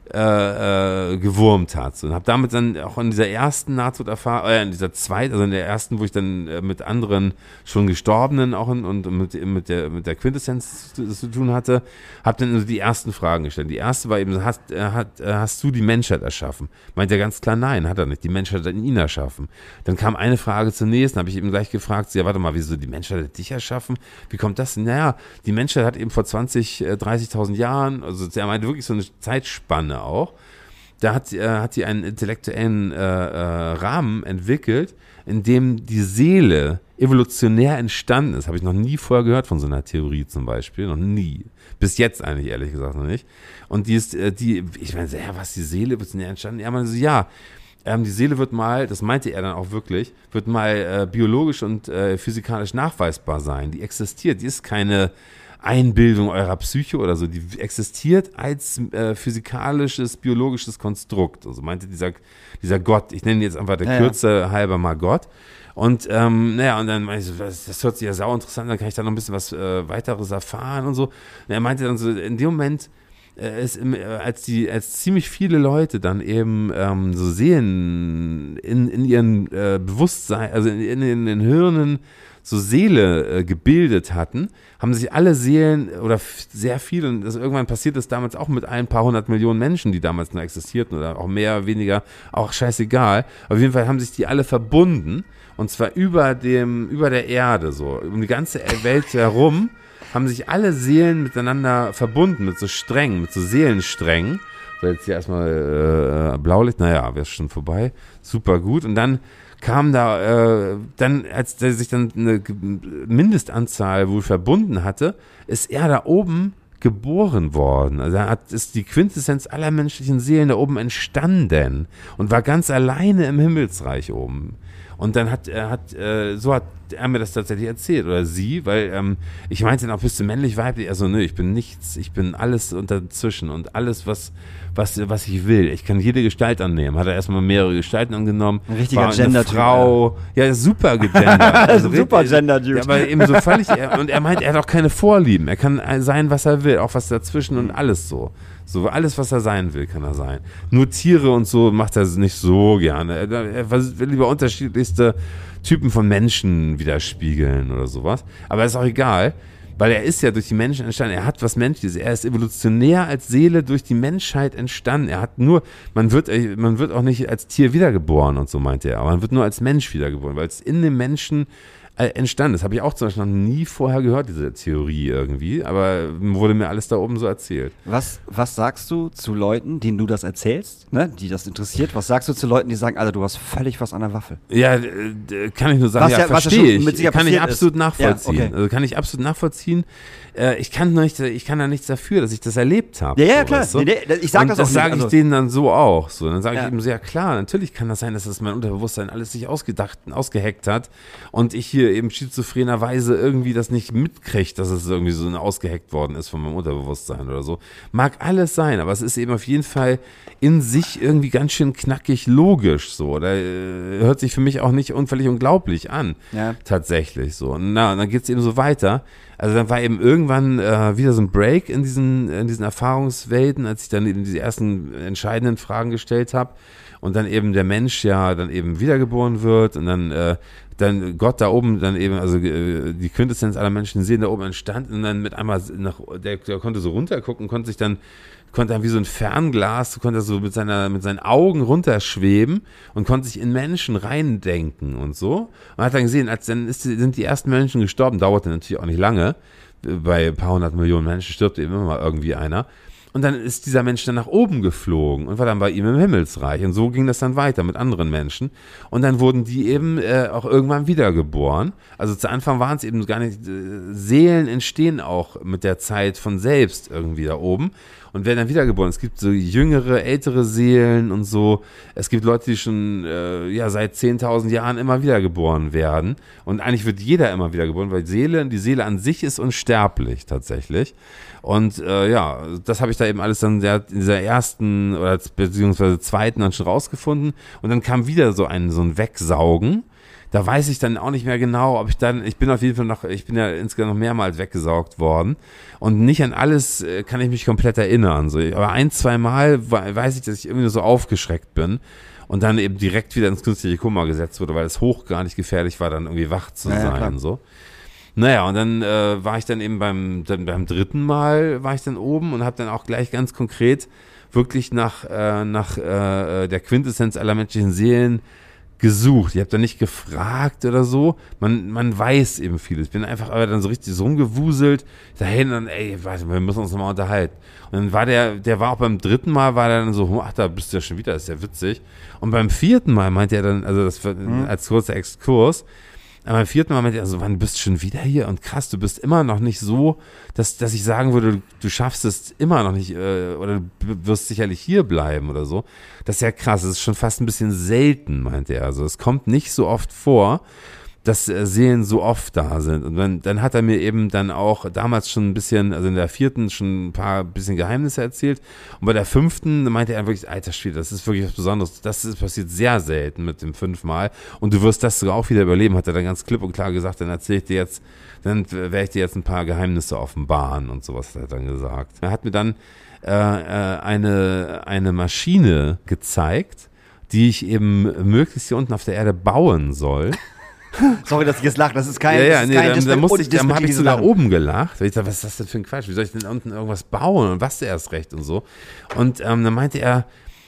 äh, äh, gewurmt hat. So, und habe damit dann auch in dieser ersten Nahtoderfahrung, äh, in dieser zweiten, also in der ersten, wo ich dann äh, mit anderen schon Gestorbenen auch in, und mit, mit, der, mit der Quintessenz zu, zu tun hatte, habe dann so die ersten Fragen gestellt. Die erste war eben, hast, äh, hat, äh, hast du die Menschheit erschaffen? Meint er ganz klar, nein, hat er nicht. Die Menschheit hat ihn erschaffen. Dann kam eine Frage zur nächsten, habe ich eben gleich gefragt, ja, warte mal, wieso die Menschheit hat dich erschaffen? Wie kommt das denn? Naja, die Menschheit hat eben vor zwanzig, dreißigtausend Jahren, also er meinte wirklich so eine Zeitspanne auch, da hat, äh, hat sie einen intellektuellen äh, äh, Rahmen entwickelt, in dem die Seele evolutionär entstanden ist. Habe ich noch nie vorher gehört von so einer Theorie zum Beispiel, noch nie. Bis jetzt eigentlich, ehrlich gesagt, noch nicht. Und die ist, äh, die, ich meine, ja, was, die Seele evolutionär entstanden? Ja, man so, ja, ähm, die Seele wird mal, das meinte er dann auch wirklich, wird mal äh, biologisch und äh, physikalisch nachweisbar sein. Die existiert, die ist keine Einbildung eurer Psyche oder so, die existiert als äh, physikalisches, biologisches Konstrukt. Also meinte dieser, dieser Gott, ich nenne ihn jetzt einfach der Ja, Kürze ja. halber mal Gott. Und ähm, naja, und dann meinte ich so, das, das hört sich ja sau interessant, dann kann ich da noch ein bisschen was äh, weiteres erfahren und so. Und er meinte dann so, in dem Moment, äh, ist im, äh, als die, als ziemlich viele Leute dann eben ähm, so sehen in, in ihren äh, Bewusstsein, also in, in, in den Hirnen so Seele äh, gebildet hatten, haben sich alle Seelen oder f- sehr viele, und das irgendwann passiert ist damals auch mit ein paar hundert Millionen Menschen, die damals noch existierten oder auch mehr, weniger, auch scheißegal. Auf jeden Fall haben sich die alle verbunden und zwar über dem, über der Erde so, um die ganze Welt herum haben sich alle Seelen miteinander verbunden mit so Strängen, mit so Seelensträngen. So, jetzt hier erstmal äh, Blaulicht, naja, wäre schon vorbei, super gut. Und dann kam da, äh, dann, als der sich dann eine Ge- Mindestanzahl wohl verbunden hatte, ist er da oben geboren worden. Also er hat, ist die Quintessenz aller menschlichen Seelen da oben entstanden und war ganz alleine im Himmelsreich oben. Und dann hat er hat, äh, so hat er mir das tatsächlich erzählt, oder sie, weil ähm, ich meinte dann auch, bist du männlich, weiblich? Also nö, ich bin nichts, ich bin alles dazwischen und alles, was, was, was ich will. Ich kann jede Gestalt annehmen. Hat er erstmal mehrere Gestalten angenommen. Ein richtiger war eine Gender-Typ, Frau. Ja, super gegendert. Also Super richtig- Gender-Typ. Ja, aber eben so völlig, er- und er meint, er hat auch keine Vorlieben. Er kann sein, was er will, auch was dazwischen und alles so. So, alles, was er sein will, kann er sein. Nur Tiere und so macht er nicht so gerne. Er, er will lieber unterschiedlichste Typen von Menschen widerspiegeln oder sowas. Aber ist auch egal, weil er ist ja durch die Menschen entstanden. Er hat was Menschliches. Er ist evolutionär als Seele durch die Menschheit entstanden. Er hat nur, man wird, man wird auch nicht als Tier wiedergeboren und so meinte er, aber man wird nur als Mensch wiedergeboren, weil es in dem Menschen äh, entstanden ist. Habe ich auch zum Beispiel noch nie vorher gehört, diese Theorie irgendwie, aber wurde mir alles da oben so erzählt. Was, was sagst du zu Leuten, denen du das erzählst, ne, die das interessiert? Was sagst du zu Leuten, die sagen, Alter, du hast völlig was an der Waffel? Ja, äh, kann ich nur sagen, Was ja, ja- was ja verstehe schon mit ich. sicher Kann ich passiert absolut ist. nachvollziehen. Ja, okay. Also kann ich absolut nachvollziehen. Äh, ich, kann nicht, ich kann da nichts dafür, dass ich das erlebt habe. Ja, ja, so, klar. weißt du? Nee, nee, ich sag Und das das auch nicht, sage ich also- denen dann so auch. So. Dann sage Ja. ich eben so, ja klar, natürlich kann das sein, dass das mein Unterbewusstsein alles sich ausgedacht, ausgeheckt hat und ich hier eben schizophrenerweise irgendwie das nicht mitkriege, dass es irgendwie so ausgeheckt worden ist von meinem Unterbewusstsein oder so. Mag alles sein, aber es ist eben auf jeden Fall in sich irgendwie ganz schön knackig logisch so. Oder äh, hört sich für mich auch nicht un- völlig unglaublich an. Ja. Tatsächlich so. Und na, und dann geht es eben so weiter. Also dann war eben irgendwann äh, wieder so ein Break in diesen, in diesen Erfahrungswelten, als ich dann eben diese ersten entscheidenden Fragen gestellt habe und dann eben der Mensch ja dann eben wiedergeboren wird und dann, äh, dann Gott da oben dann eben, also äh, die Quintessenz aller Menschen sehen da oben entstand und dann mit einmal nach, der, der konnte so runtergucken, konnte sich dann konnte dann wie so ein Fernglas, konnte so mit seiner, mit seinen Augen runterschweben und konnte sich in Menschen reindenken und so. Und hat dann gesehen, als dann ist, sind die ersten Menschen gestorben, dauerte natürlich auch nicht lange. Bei ein paar hundert Millionen Menschen stirbt eben immer mal irgendwie einer. Und dann ist dieser Mensch dann nach oben geflogen und war dann bei ihm im Himmelsreich. Und so ging das dann weiter mit anderen Menschen. Und dann wurden die eben äh, auch irgendwann wiedergeboren. Also zu Anfang waren es eben gar nicht, äh, Seelen entstehen auch mit der Zeit von selbst irgendwie da oben und werden dann wiedergeboren. Es gibt so jüngere, ältere Seelen und so. Es gibt Leute, die schon äh, ja, seit zehntausend Jahren immer wiedergeboren werden. Und eigentlich wird jeder immer wiedergeboren, weil Seele, die Seele an sich ist unsterblich tatsächlich. Und äh, ja, das habe ich da eben alles dann in dieser ersten oder beziehungsweise zweiten dann schon rausgefunden. Und dann kam wieder so ein, so ein Wegsaugen. Da weiß ich dann auch nicht mehr genau, ob ich dann, ich bin auf jeden Fall noch, ich bin ja insgesamt noch mehrmals weggesaugt worden. Und nicht an alles äh, kann ich mich komplett erinnern. So. Aber ein, zwei Mal weiß ich, dass ich irgendwie so aufgeschreckt bin. Und dann eben direkt wieder ins künstliche Koma gesetzt wurde, weil es hochgradig gefährlich war, dann irgendwie wach zu Ja, ja, sein. klar. So. Naja, und dann äh, war ich dann eben beim, dann beim dritten Mal war ich dann oben und habe dann auch gleich ganz konkret wirklich nach, äh, nach äh, der Quintessenz aller menschlichen Seelen gesucht. Ich habe da nicht gefragt oder so. Man, man weiß eben vieles. Ich bin einfach aber dann so richtig so rumgewuselt dahin und ey, warte, wir müssen uns nochmal unterhalten. Und dann war der, der war auch beim dritten Mal, war der dann so, ach, da bist du ja schon wieder, das ist ja witzig. Und beim vierten Mal meinte er dann, also das war als kurzer Exkurs, aber beim vierten Mal meinte er so, wann bist du schon wieder hier? Und krass, du bist immer noch nicht so, dass, dass ich sagen würde, du, du schaffst es immer noch nicht, äh, oder du wirst sicherlich hier bleiben oder so. Das ist ja krass, das ist schon fast ein bisschen selten, meinte er. Also es kommt nicht so oft vor, dass äh, Seelen so oft da sind. Und dann, dann hat er mir eben dann auch damals schon ein bisschen, also in der vierten schon ein paar bisschen Geheimnisse erzählt. Und bei der fünften meinte er wirklich, alter Schwede, das ist wirklich was Besonderes. Das ist passiert sehr selten mit dem fünfmal. Und du wirst das sogar auch wieder überleben, hat er dann ganz klipp und klar gesagt. Dann erzähle ich dir jetzt, dann werde ich dir jetzt ein paar Geheimnisse offenbaren und sowas hat er dann gesagt. Er hat mir dann äh, äh, eine, eine Maschine gezeigt, die ich eben möglichst hier unten auf der Erde bauen soll. Sorry, dass ich jetzt lache, das ist kein, Ja, ja, das ist nee, kein dann, Dispe- dann, musste ich, dann habe ich undispektierliches sogar Lachen. oben gelacht. Weil ich dachte, was ist das denn für ein Quatsch? Wie soll ich denn unten irgendwas bauen und was der erst recht und so? Und ähm, dann meinte er,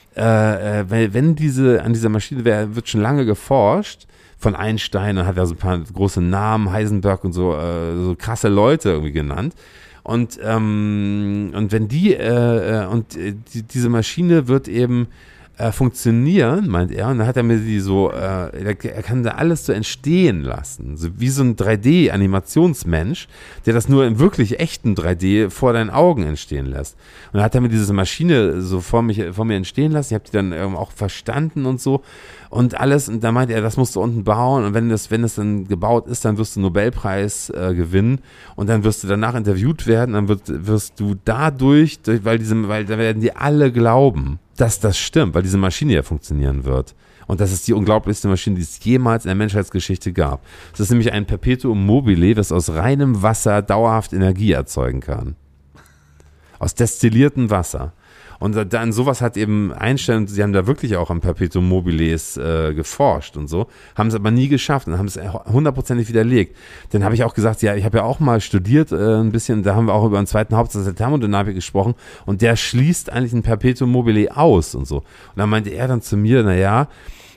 äh, äh, weil, wenn diese, an dieser Maschine wär, wird schon lange geforscht von Einstein und hat er so ein paar große Namen, Heisenberg und so, äh, so krasse Leute irgendwie genannt. Und, ähm, und wenn die, äh, äh, und äh, die, diese Maschine wird eben äh, funktionieren, meint er, und dann hat er mir die so, äh, er, er kann da alles so entstehen lassen, so wie so ein drei D-Animationsmensch, der das nur im wirklich echten drei D vor deinen Augen entstehen lässt. Und dann hat er mir diese Maschine so vor, mich, vor mir entstehen lassen, ich habe die dann ähm, auch verstanden und so und alles, und da meinte er, das musst du unten bauen und wenn das, wenn das dann gebaut ist, dann wirst du einen Nobelpreis äh, gewinnen und dann wirst du danach interviewt werden, dann wird, wirst du dadurch, durch, weil diese, weil da werden die alle glauben, dass das stimmt, weil diese Maschine ja funktionieren wird. Und das ist die unglaublichste Maschine, die es jemals in der Menschheitsgeschichte gab. Das ist nämlich ein Perpetuum mobile, das aus reinem Wasser dauerhaft Energie erzeugen kann. Aus destilliertem Wasser. Und dann sowas hat eben Einstein, sie haben da wirklich auch am Perpetuum mobiles äh, geforscht und so, haben es aber nie geschafft und haben es hundertprozentig widerlegt. Dann habe ich auch gesagt, ja, ich habe ja auch mal studiert äh, ein bisschen, da haben wir auch über einen zweiten Hauptsatz der Thermodynamik gesprochen und der schließt eigentlich ein Perpetuum mobile aus und so. Und dann meinte er dann zu mir, naja,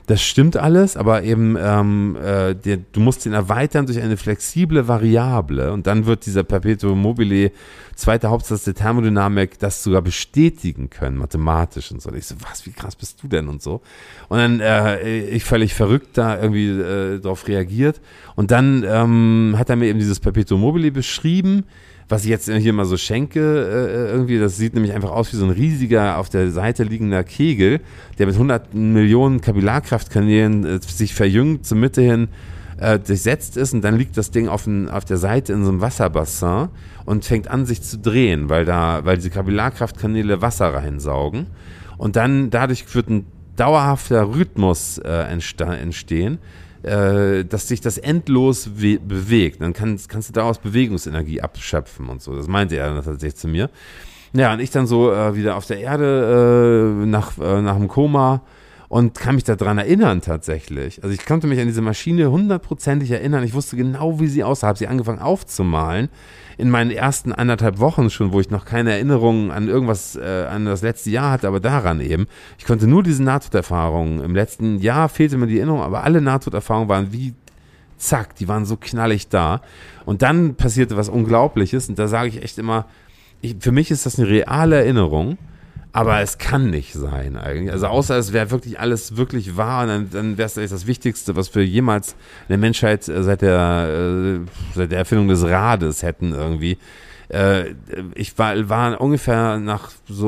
Das stimmt alles, aber eben ähm, äh, der, du musst ihn erweitern durch eine flexible Variable und dann wird dieser Perpetuum mobile, zweiter Hauptsatz der Thermodynamik, das sogar bestätigen können, mathematisch und so. Und ich so, was, wie krass bist du denn und so. Und dann äh, ich völlig verrückt da irgendwie äh, darauf reagiert und dann ähm, hat er mir eben dieses Perpetuum mobile beschrieben, was ich jetzt hier mal so schenke, äh, irgendwie, das sieht nämlich einfach aus wie so ein riesiger, auf der Seite liegender Kegel, der mit hundert Millionen Kapillarkraftkanälen äh, sich verjüngt, zur Mitte hin äh, durchsetzt ist und dann liegt das Ding auf, ein, auf der Seite in so einem Wasserbassin und fängt an, sich zu drehen, weil da, weil diese Kapillarkraftkanäle Wasser reinsaugen und dann, dadurch wird ein dauerhafter Rhythmus äh, entsta- entstehen, dass sich das endlos we- bewegt. Dann kann, kannst du daraus Bewegungsenergie abschöpfen und so. Das meinte er dann tatsächlich zu mir. Ja, und ich dann so äh, wieder auf der Erde äh, nach, äh, nach dem Koma und kann mich daran erinnern tatsächlich. Also ich konnte mich an diese Maschine hundertprozentig erinnern. Ich wusste genau, wie sie aussah. Habe sie angefangen aufzumalen. In meinen ersten anderthalb Wochen schon, wo ich noch keine Erinnerungen an irgendwas, äh, an das letzte Jahr hatte, aber daran eben. Ich konnte nur diese Nahtoderfahrungen. Im letzten Jahr fehlte mir die Erinnerung, aber alle Nahtoderfahrungen waren wie zack, die waren so knallig da. Und dann passierte was Unglaubliches und da sage ich echt immer, ich, für mich ist das eine reale Erinnerung, aber es kann nicht sein eigentlich. Also außer es wäre wirklich alles wirklich wahr, und dann, dann wäre es eigentlich das Wichtigste, was wir jemals in der Menschheit seit der, äh, seit der Erfindung des Rades hätten irgendwie. Äh, ich war, war ungefähr nach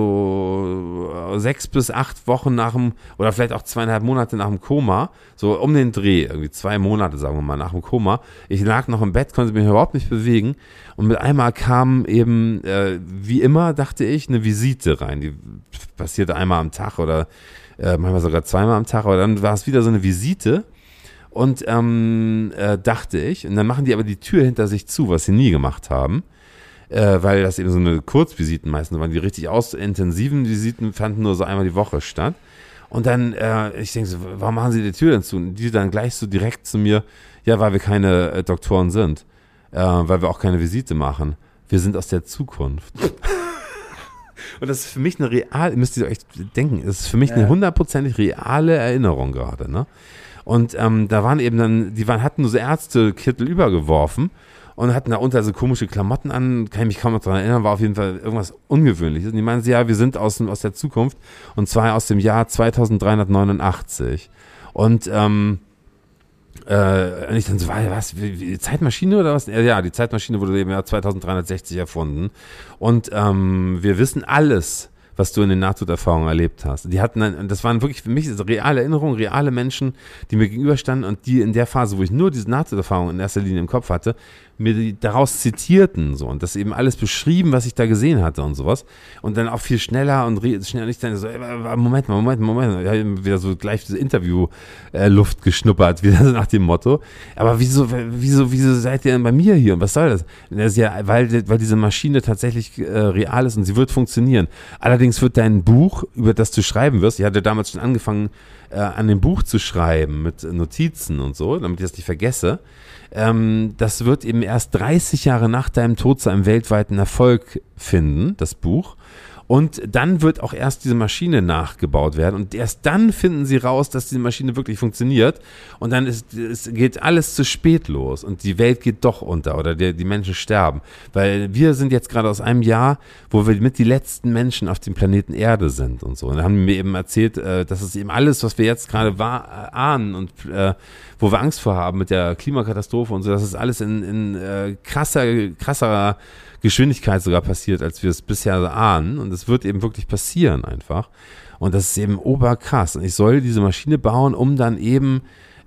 so sechs bis acht Wochen nach dem, oder vielleicht auch zweieinhalb Monate nach dem Koma, so um den Dreh, irgendwie zwei Monate, sagen wir mal, nach dem Koma. Ich lag noch im Bett, konnte mich überhaupt nicht bewegen und mit einmal kam eben, äh, wie immer, dachte ich, eine Visite rein. Die passierte einmal am Tag oder äh, manchmal sogar zweimal am Tag, aber dann war es wieder so eine Visite und ähm, äh, dachte ich, und dann machen die aber die Tür hinter sich zu, was sie nie gemacht haben. Äh, weil das eben so eine Kurzvisiten meistens waren. Die richtig aus intensiven Visiten fanden nur so einmal die Woche statt. Und dann, äh, ich denke so, warum machen sie die Tür denn zu? Und die dann gleich so direkt zu mir, ja, weil wir keine äh, Doktoren sind, äh, weil wir auch keine Visite machen. Wir sind aus der Zukunft. Und das ist für mich eine real, müsst ihr euch denken, das ist für mich eine hundertprozentig reale Erinnerung gerade, ne? Und ähm, da waren eben dann, die waren, hatten nur so Ärztekittel übergeworfen und hatten da unter so komische Klamotten an, kann ich mich kaum noch daran erinnern, war auf jeden Fall irgendwas Ungewöhnliches. Und die meinen, ja, wir sind aus, aus der Zukunft und zwar aus dem Jahr zweitausenddreihundertneunundachtzig. Und ähm, äh, und ich dann so, was, wie, wie, Zeitmaschine oder was? Ja, die Zeitmaschine wurde im Jahr zweitausenddreihundertsechzig erfunden. Und ähm, wir wissen alles, was du in den Nahtoderfahrungen erlebt hast. Die hatten dann, das waren wirklich für mich reale Erinnerungen, reale Menschen, die mir gegenüberstanden und die in der Phase, wo ich nur diese Nahtoderfahrungen in erster Linie im Kopf hatte, mir die daraus zitierten so und das eben alles beschrieben, was ich da gesehen hatte und sowas. Und dann auch viel schneller und re- schneller nicht dann so, Moment mal, Moment mal, Moment mal. Ja, wieder so gleich diese Interview-Luft geschnuppert, wieder so nach dem Motto. Aber wieso, wieso, wieso seid ihr denn bei mir hier? Und was soll das? Das ist ja, weil, weil diese Maschine tatsächlich äh, real ist und sie wird funktionieren. Allerdings wird dein Buch, über das du schreiben wirst, ich hatte damals schon angefangen, äh, an dem Buch zu schreiben mit Notizen und so, damit ich das nicht vergesse. Ähm, das wird eben erst dreißig Jahre nach deinem Tod zu einem weltweiten Erfolg finden, das Buch. Und dann wird auch erst diese Maschine nachgebaut werden und erst dann finden sie raus, dass diese Maschine wirklich funktioniert und dann ist, es geht alles zu spät los und die Welt geht doch unter oder die, die Menschen sterben, weil wir sind jetzt gerade aus einem Jahr, wo wir mit die letzten Menschen auf dem Planeten Erde sind und so und dann haben die mir eben erzählt, äh, dass es eben alles, was wir jetzt gerade wahr, äh, ahnen und äh, wo wir Angst vor haben mit der Klimakatastrophe und so, das ist alles in, in äh, krasser, krasserer Geschwindigkeit sogar passiert, als wir es bisher ahnen. Und es wird eben wirklich passieren einfach. Und das ist eben oberkrass. Und ich soll diese Maschine bauen, um dann eben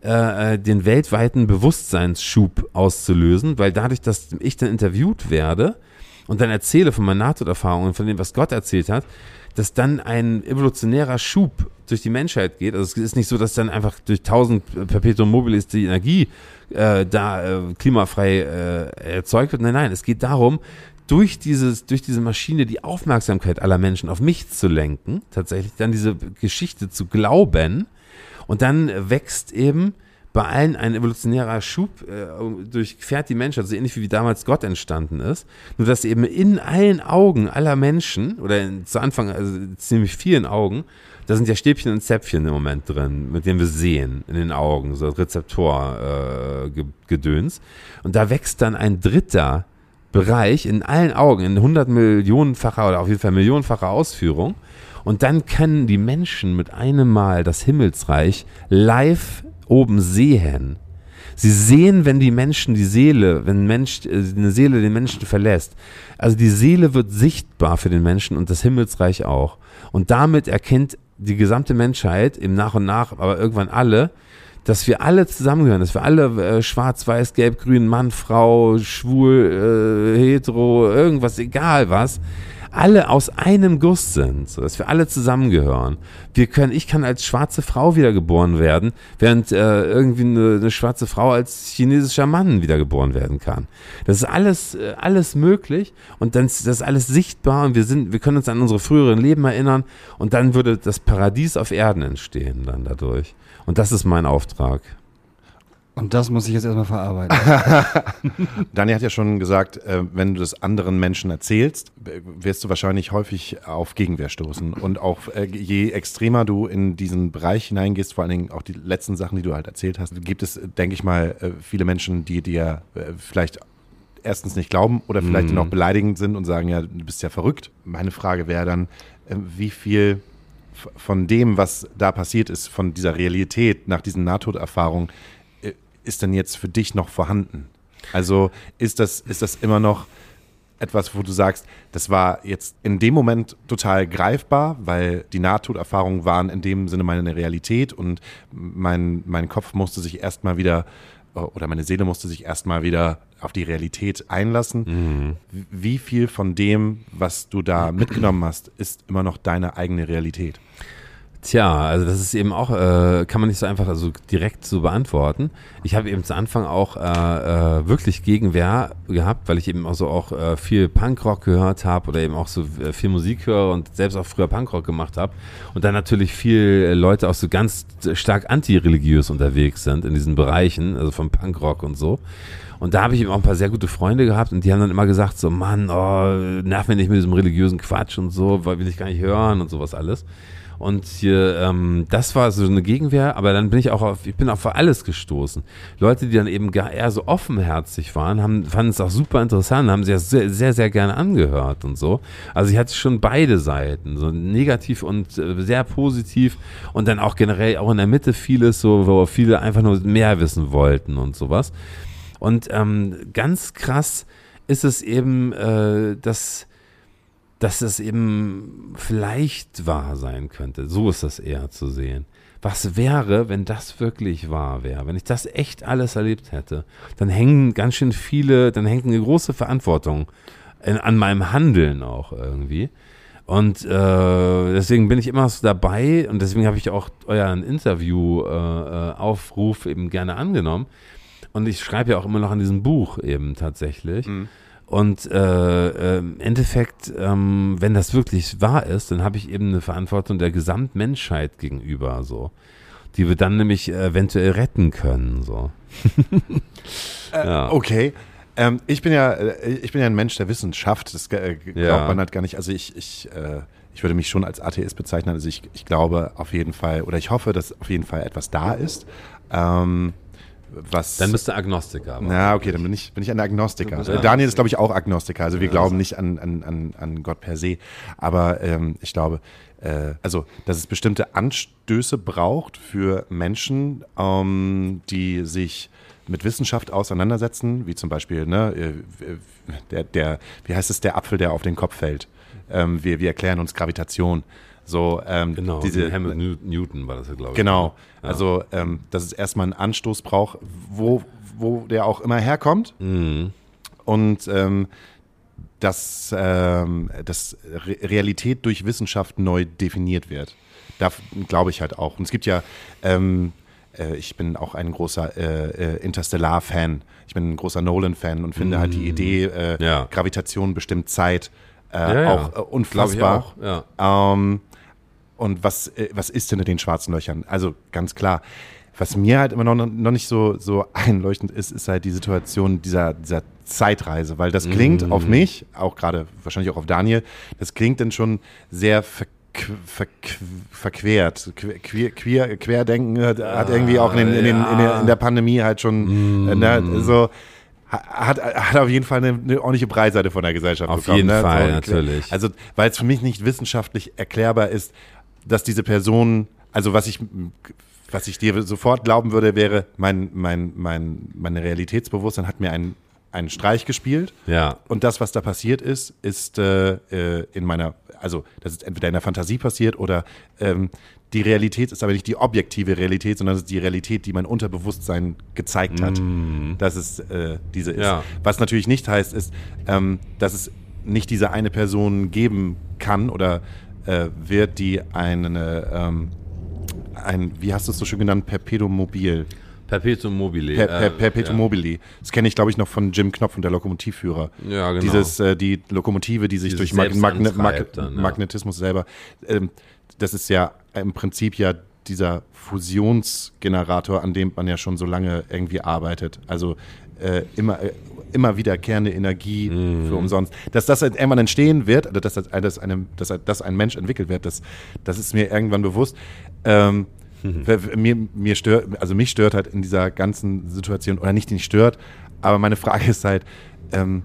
äh, den weltweiten Bewusstseinsschub auszulösen, weil dadurch, dass ich dann interviewt werde und dann erzähle von meinen Nahtoderfahrungen und von dem, was Gott erzählt hat, dass dann ein evolutionärer Schub durch die Menschheit geht. Also es ist nicht so, dass dann einfach durch tausend Perpetuum mobiles die Energie äh, da äh, klimafrei äh, erzeugt wird. Nein, nein, es geht darum, durch dieses, durch diese Maschine die Aufmerksamkeit aller Menschen auf mich zu lenken, tatsächlich dann diese Geschichte zu glauben und dann wächst eben bei allen ein evolutionärer Schub äh, durchquert die Menschheit, so ähnlich wie damals Gott entstanden ist. Nur dass eben in allen Augen aller Menschen, oder in, zu Anfang, also ziemlich vielen Augen, da sind ja Stäbchen und Zäpfchen im Moment drin, mit denen wir sehen in den Augen, so Rezeptor-Gedöns. Äh, und da wächst dann ein dritter Bereich in allen Augen, in hundert Millionenfacher oder auf jeden Fall millionenfacher Ausführung. Und dann können die Menschen mit einem Mal das Himmelsreich live oben sehen. Sie sehen, wenn die Menschen die Seele, wenn ein Mensch, eine Seele den Menschen verlässt. Also die Seele wird sichtbar für den Menschen und das Himmelsreich auch. Und damit erkennt die gesamte Menschheit im Nach und Nach, aber irgendwann alle, dass wir alle zusammengehören, dass wir alle äh, schwarz, weiß, gelb, grün, Mann, Frau, schwul, äh, hetero, irgendwas, egal was, alle aus einem Guss sind, so dass wir alle zusammengehören. Wir können, ich kann als schwarze Frau wiedergeboren werden, während äh, irgendwie eine, eine schwarze Frau als chinesischer Mann wiedergeboren werden kann. Das ist alles, äh, alles möglich und dann ist das alles sichtbar und wir sind, wir können uns an unsere früheren Leben erinnern und dann würde das Paradies auf Erden entstehen dann dadurch. Und das ist mein Auftrag. Und das muss ich jetzt erstmal verarbeiten. Dani hat ja schon gesagt, äh, wenn du das anderen Menschen erzählst, wirst du wahrscheinlich häufig auf Gegenwehr stoßen. Und auch äh, je extremer du in diesen Bereich hineingehst, vor allen Dingen auch die letzten Sachen, die du halt erzählt hast, gibt es, denke ich mal, äh, viele Menschen, die dir äh, vielleicht erstens nicht glauben oder vielleicht Mhm. noch beleidigend sind und sagen, ja, du bist ja verrückt. Meine Frage wäre dann, äh, wie viel f- von dem, was da passiert ist, von dieser Realität nach diesen Nahtoderfahrungen, ist denn jetzt für dich noch vorhanden? Also ist das, ist das immer noch etwas, wo du sagst, das war jetzt in dem Moment total greifbar, weil die Nahtoderfahrungen waren in dem Sinne meine Realität und mein, mein Kopf musste sich erstmal wieder, oder meine Seele musste sich erstmal wieder auf die Realität einlassen. Mhm. Wie viel von dem, was du da mitgenommen hast, ist immer noch deine eigene Realität? Tja, also das ist eben auch, äh, kann man nicht so einfach also direkt so beantworten. Ich habe eben zu Anfang auch äh, äh, wirklich Gegenwehr gehabt, weil ich eben auch so auch äh, viel Punkrock gehört habe oder eben auch so äh, viel Musik höre und selbst auch früher Punkrock gemacht habe. Und dann natürlich viel Leute auch so ganz stark antireligiös unterwegs sind in diesen Bereichen, also vom Punkrock und so. Und da habe ich eben auch ein paar sehr gute Freunde gehabt und die haben dann immer gesagt so, Mann, oh, nerv mich nicht mit diesem religiösen Quatsch und so, weil will ich gar nicht hören und sowas alles. Und hier, ähm, das war so eine Gegenwehr, aber dann bin ich auch auf, ich bin auch vor alles gestoßen. Leute, die dann eben gar eher so offenherzig waren, haben, fanden es auch super interessant, haben sich sehr, sehr, sehr gerne angehört und so. Also ich hatte schon beide Seiten, so negativ und äh, sehr positiv und dann auch generell auch in der Mitte vieles so, wo viele einfach nur mehr wissen wollten und sowas. Und ähm, ganz krass ist es eben, äh, dass dass es eben vielleicht wahr sein könnte. So ist das eher zu sehen. Was wäre, wenn das wirklich wahr wäre? Wenn ich das echt alles erlebt hätte, dann hängen ganz schön viele, dann hängt eine große Verantwortung in, an meinem Handeln auch irgendwie. Und äh, deswegen bin ich immer so dabei und deswegen habe ich auch euren Interview-Aufruf äh, eben gerne angenommen. Und ich schreibe ja auch immer noch an diesem Buch eben tatsächlich. Mhm. Und äh, äh, im Endeffekt, ähm, wenn das wirklich wahr ist, dann habe ich eben eine Verantwortung der Gesamtmenschheit gegenüber, so, die wir dann nämlich eventuell retten können, so. ja. äh, okay. Ähm, ich bin ja, ich bin ja ein Mensch der Wissenschaft. Das äh, glaubt ja. man halt gar nicht. Also ich, ich, äh, ich würde mich schon als Atheist bezeichnen. Also ich, ich glaube auf jeden Fall, oder ich hoffe, dass auf jeden Fall etwas da ist. Ähm, Was, dann bist du Agnostiker. Aber na, okay, dann bin ich, bin ich ein Agnostiker. Ja. Daniel ist, glaube ich, auch Agnostiker. Also wir ja, glauben nicht an, an, an Gott per se. Aber ähm, ich glaube, äh, also, dass es bestimmte Anstöße braucht für Menschen, ähm, die sich mit Wissenschaft auseinandersetzen, wie zum Beispiel, ne, der, der, wie heißt es, der Apfel, der auf den Kopf fällt. Ähm, wir, wir erklären uns Gravitation. So, ähm, genau, diese, Hamilton Newton war das ja, glaube ich. Genau, ja. Also ähm, dass es erstmal einen Anstoß braucht, wo, wo der auch immer herkommt. Mhm. Und ähm, dass, ähm, dass Re- Realität durch Wissenschaft neu definiert wird. Da glaube ich halt auch. Und es gibt ja, ähm, äh, ich bin auch ein großer äh, äh, Interstellar-Fan. Ich bin ein großer Nolan-Fan und finde mhm. halt die Idee, äh, ja. Gravitation bestimmt Zeit, äh, ja, ja. auch äh, unfassbar. Ich auch. Ja. Ähm, Und was, was ist denn in den schwarzen Löchern? Also ganz klar, was mir halt immer noch, noch nicht so, so einleuchtend ist, ist halt die Situation dieser, dieser Zeitreise, weil das klingt mm. auf mich, auch gerade wahrscheinlich auch auf Daniel, das klingt dann schon sehr verk verk verquert. Queer, queer, Querdenken hat, ah, hat irgendwie auch in, den, in, den, in, der, in der Pandemie halt schon mm. ne, so Hat, hat auf jeden Fall eine, eine ordentliche Breitseite von der Gesellschaft auf bekommen. Auf jeden ne? Fall, so, natürlich. Also, weil es für mich nicht wissenschaftlich erklärbar ist, dass diese Person, also was ich, was ich dir sofort glauben würde, wäre, mein, mein, mein, meine Realitätsbewusstsein hat mir einen, einen Streich gespielt. Ja. Und das, was da passiert ist, ist äh, in meiner, also das ist entweder in der Fantasie passiert oder ähm, die Realität ist aber nicht die objektive Realität, sondern es ist die Realität, die mein Unterbewusstsein gezeigt hat, mm. dass es äh, diese ist. Ja. Was natürlich nicht heißt, ist, ähm, dass es nicht diese eine Person geben kann oder äh, wird, die eine, ähm, ein, wie hast du es so schön genannt, Perpetuum mobile. Perpetuum mobile. Per, per, Perpetuum ja. mobile. Das kenne ich, glaube ich, noch von Jim Knopf und der Lokomotivführer. Ja, genau. Dieses, äh, die Lokomotive, die sich Dieses durch Mag Magne Mag dann, ja. Magnetismus selber, ähm, das ist ja im Prinzip ja dieser Fusionsgenerator, an dem man ja schon so lange irgendwie arbeitet. Also äh, immer, äh, immer wiederkehrende Energie mm. für umsonst. Dass das irgendwann entstehen wird, also dass, das, dass, eine, dass, dass ein Mensch entwickelt wird, das, das ist mir irgendwann bewusst. Ähm, Mir, mir stört, also mich stört halt in dieser ganzen Situation, oder nicht, die nicht stört, aber meine Frage ist halt, ähm,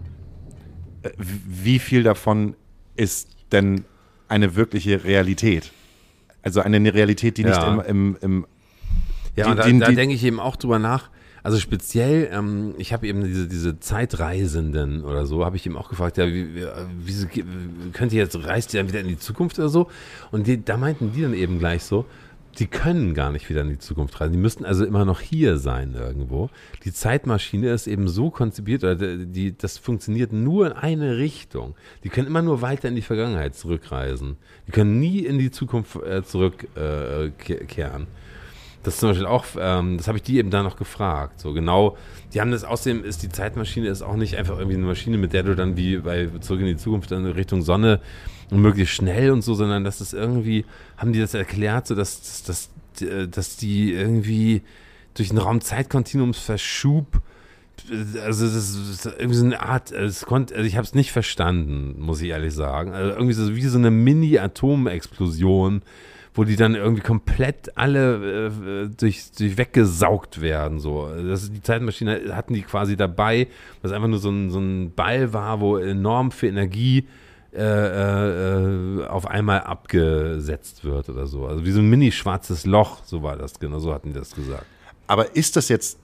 wie viel davon ist denn eine wirkliche Realität? Also eine Realität, die nicht ja. im, im, im Ja, die, und da, die, da die, denke ich eben auch drüber nach. Also speziell, ähm, ich habe eben diese, diese Zeitreisenden oder so, habe ich eben auch gefragt, ja, wie, wie, wieso könnt ihr jetzt, reist ihr dann wieder in die Zukunft oder so? Und die, da meinten die dann eben gleich so, die können gar nicht wieder in die Zukunft reisen. Die müssten also immer noch hier sein irgendwo. Die Zeitmaschine ist eben so konzipiert, oder die, das funktioniert nur in eine Richtung. Die können immer nur weiter in die Vergangenheit zurückreisen. Die können nie in die Zukunft äh, zurückkehren. Äh, das ist zum Beispiel auch, ähm, das habe ich die eben da noch gefragt. So genau, die haben das, außerdem ist die Zeitmaschine ist auch nicht einfach irgendwie eine Maschine, mit der du dann wie bei Zurück in die Zukunft dann Richtung Sonne und möglichst schnell und so, sondern das ist irgendwie, haben die das erklärt, so dass, dass, dass, dass die irgendwie durch einen Raum-Zeit-Kontinuumsverschub, also das ist irgendwie so eine Art, es konnte, also ich habe es nicht verstanden, muss ich ehrlich sagen, also irgendwie so wie so eine Mini-Atomexplosion, wo die dann irgendwie komplett alle äh, durch, durch weggesaugt werden. So. Das ist, die Zeitmaschine hatten die quasi dabei, was einfach nur so ein, so ein Ball war, wo enorm viel Energie äh, äh, auf einmal abgesetzt wird oder so. Also wie so ein mini-schwarzes Loch, so war das, genau so hatten die das gesagt. aber ist das jetzt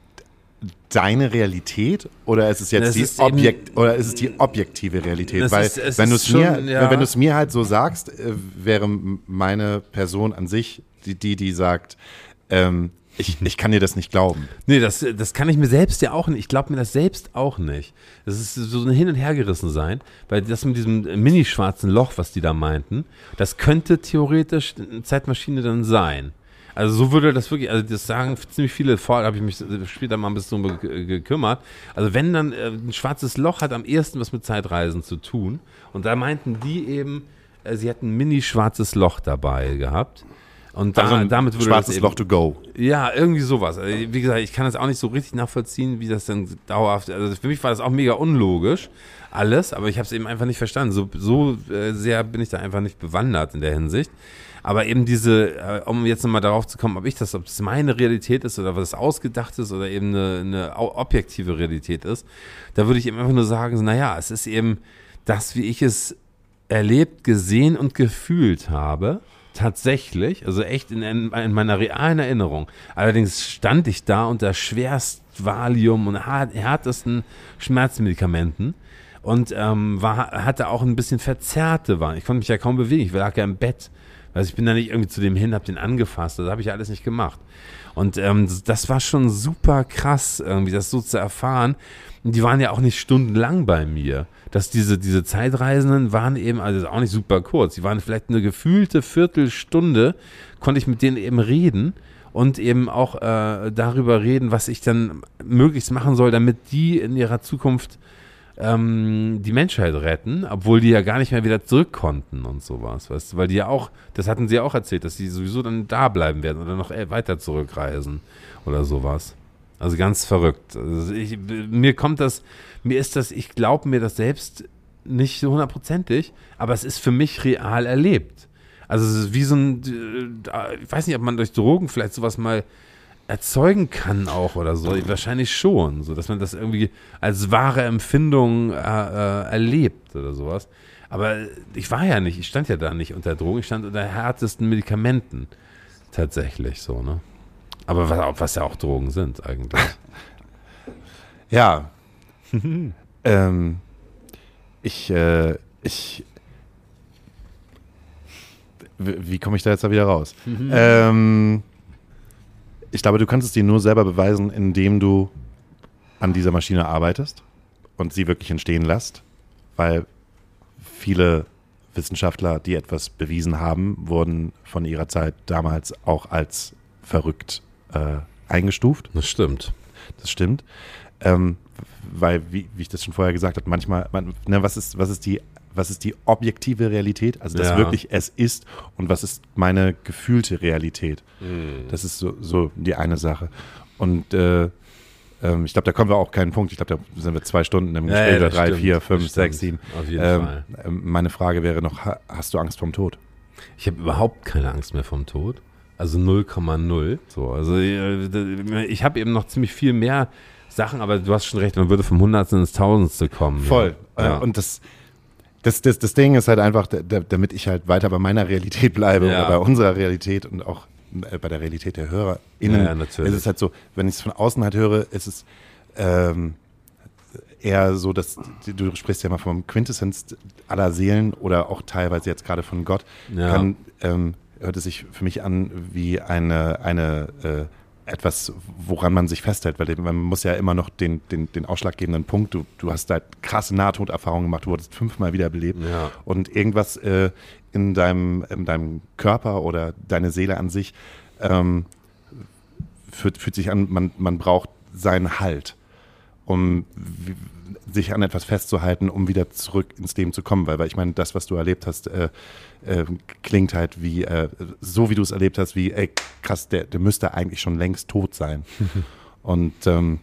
deine Realität oder ist es jetzt das die ist Objekt eben, oder ist es die objektive Realität? Das Weil ist, es wenn du ist es mir, schon, ja. wenn du es mir halt so sagst, äh, wäre meine Person an sich die, die, die sagt, ähm, ich, ich kann dir das nicht glauben. Nee, das, das kann ich mir selbst ja auch nicht. Ich glaube mir das selbst auch nicht. Das ist so ein Hin- und Hergerissen sein, weil das mit diesem mini-schwarzen Loch, was die da meinten, das könnte theoretisch eine Zeitmaschine dann sein. Also so würde das wirklich, also das sagen ziemlich viele, vorher habe ich mich später mal ein bisschen drum gekümmert. Also wenn dann äh, ein schwarzes Loch hat am ehesten was mit Zeitreisen zu tun. Und da meinten die eben, äh, sie hätten ein mini-schwarzes Loch dabei gehabt. Und da, also ein damit würde schwarzes das eben, Loch to go. Ja, irgendwie sowas. Also wie gesagt, ich kann das auch nicht so richtig nachvollziehen, wie das dann dauerhaft, also für mich war das auch mega unlogisch, alles, aber ich habe es eben einfach nicht verstanden. So, so äh, sehr bin ich da einfach nicht bewandert in der Hinsicht. Aber eben diese, äh, um jetzt nochmal darauf zu kommen, ob ich das, ob das meine Realität ist oder was ausgedacht ist oder eben eine, eine objektive Realität ist, da würde ich eben einfach nur sagen, so, naja, es ist eben das, wie ich es erlebt, gesehen und gefühlt habe, tatsächlich, also echt in, in meiner realen Erinnerung. Allerdings stand ich da unter schwerst Valium und härtesten Schmerzmedikamenten und ähm, war, hatte auch ein bisschen verzerrte Waren. Ich konnte mich ja kaum bewegen, ich lag ja im Bett. Also ich bin da nicht irgendwie zu dem hin, hab den angefasst, das habe ich ja alles nicht gemacht. Und ähm, das war schon super krass, irgendwie das so zu erfahren. Und die waren ja auch nicht stundenlang bei mir. Dass diese, diese Zeitreisenden waren eben, also auch nicht super kurz, die waren vielleicht eine gefühlte Viertelstunde, konnte ich mit denen eben reden und eben auch äh, darüber reden, was ich dann möglichst machen soll, damit die in ihrer Zukunft ähm, die Menschheit retten, obwohl die ja gar nicht mehr wieder zurück konnten und sowas, weißt du, weil die ja auch, das hatten sie ja auch erzählt, dass die sowieso dann da bleiben werden oder noch weiter zurückreisen oder sowas. Also ganz verrückt. Also ich, mir kommt das, mir ist das, ich glaube mir das selbst nicht so hundertprozentig, aber es ist für mich real erlebt. Also es ist wie so ein, ich weiß nicht, ob man durch Drogen vielleicht sowas mal erzeugen kann auch oder so. Wahrscheinlich schon, so dass man das irgendwie als wahre Empfindung äh, äh, erlebt oder sowas. Aber ich war ja nicht, ich stand ja da nicht unter Drogen, ich stand unter härtesten Medikamenten tatsächlich so, ne? Aber was, was ja auch Drogen sind eigentlich. Ja. ähm, ich, äh, ich, wie komme ich da jetzt da wieder raus? ähm, ich glaube, du kannst es dir nur selber beweisen, indem du an dieser Maschine arbeitest und sie wirklich entstehen lässt, weil viele Wissenschaftler, die etwas bewiesen haben, wurden von ihrer Zeit damals auch als verrückt äh, eingestuft. Das stimmt. Das stimmt. Ähm, weil, wie, wie ich das schon vorher gesagt habe, manchmal, man, ne, was ist, was ist die, was ist die objektive Realität? Also, dass Ja. wirklich es ist und was ist meine gefühlte Realität? Mhm. Das ist so, so die eine Sache. Und äh, ähm, ich glaube, da kommen wir auch keinen Punkt. Ich glaube, da sind wir zwei Stunden im Ja, Gespräch ja, oder das drei, stimmt, vier, das fünf, stimmt. sechs, sieben. Auf jeden Ähm, Fall. ähm, meine Frage wäre noch, ha, hast du Angst vorm Tod? Ich habe überhaupt keine Angst mehr vom Tod. Also null Komma null. So, also äh, ich habe eben noch ziemlich viel mehr Sachen, aber du hast schon recht, man würde vom Hundertsten ins Tausendste kommen. Voll. Ja. Ja. Äh, Und das, das, das, das Ding ist halt einfach, da, da, damit ich halt weiter bei meiner Realität bleibe Ja. oder bei unserer Realität und auch äh, bei der Realität der HörerInnen, Ja, ja, natürlich. ist es halt so, wenn ich es von außen halt höre, ist es ähm, eher so, dass du sprichst ja mal vom Quintessenz aller Seelen oder auch teilweise jetzt gerade von Gott, Ja. kann, ähm, hört es sich für mich an wie eine, eine äh, etwas, woran man sich festhält, weil man muss ja immer noch den, den, den ausschlaggebenden Punkt, du, du hast halt krasse Nahtoderfahrungen gemacht, du wurdest fünfmal wiederbelebt Ja. und irgendwas äh, in, deinem, in deinem Körper oder deine Seele an sich ähm, fühlt, fühlt sich an, man, man braucht seinen Halt, um w- sich an etwas festzuhalten, um wieder zurück ins Leben zu kommen, weil, weil ich meine, das, was du erlebt hast, äh, äh, klingt halt wie, äh, so wie du es erlebt hast, wie, ey, krass, der, der müsste eigentlich schon längst tot sein. Und ähm,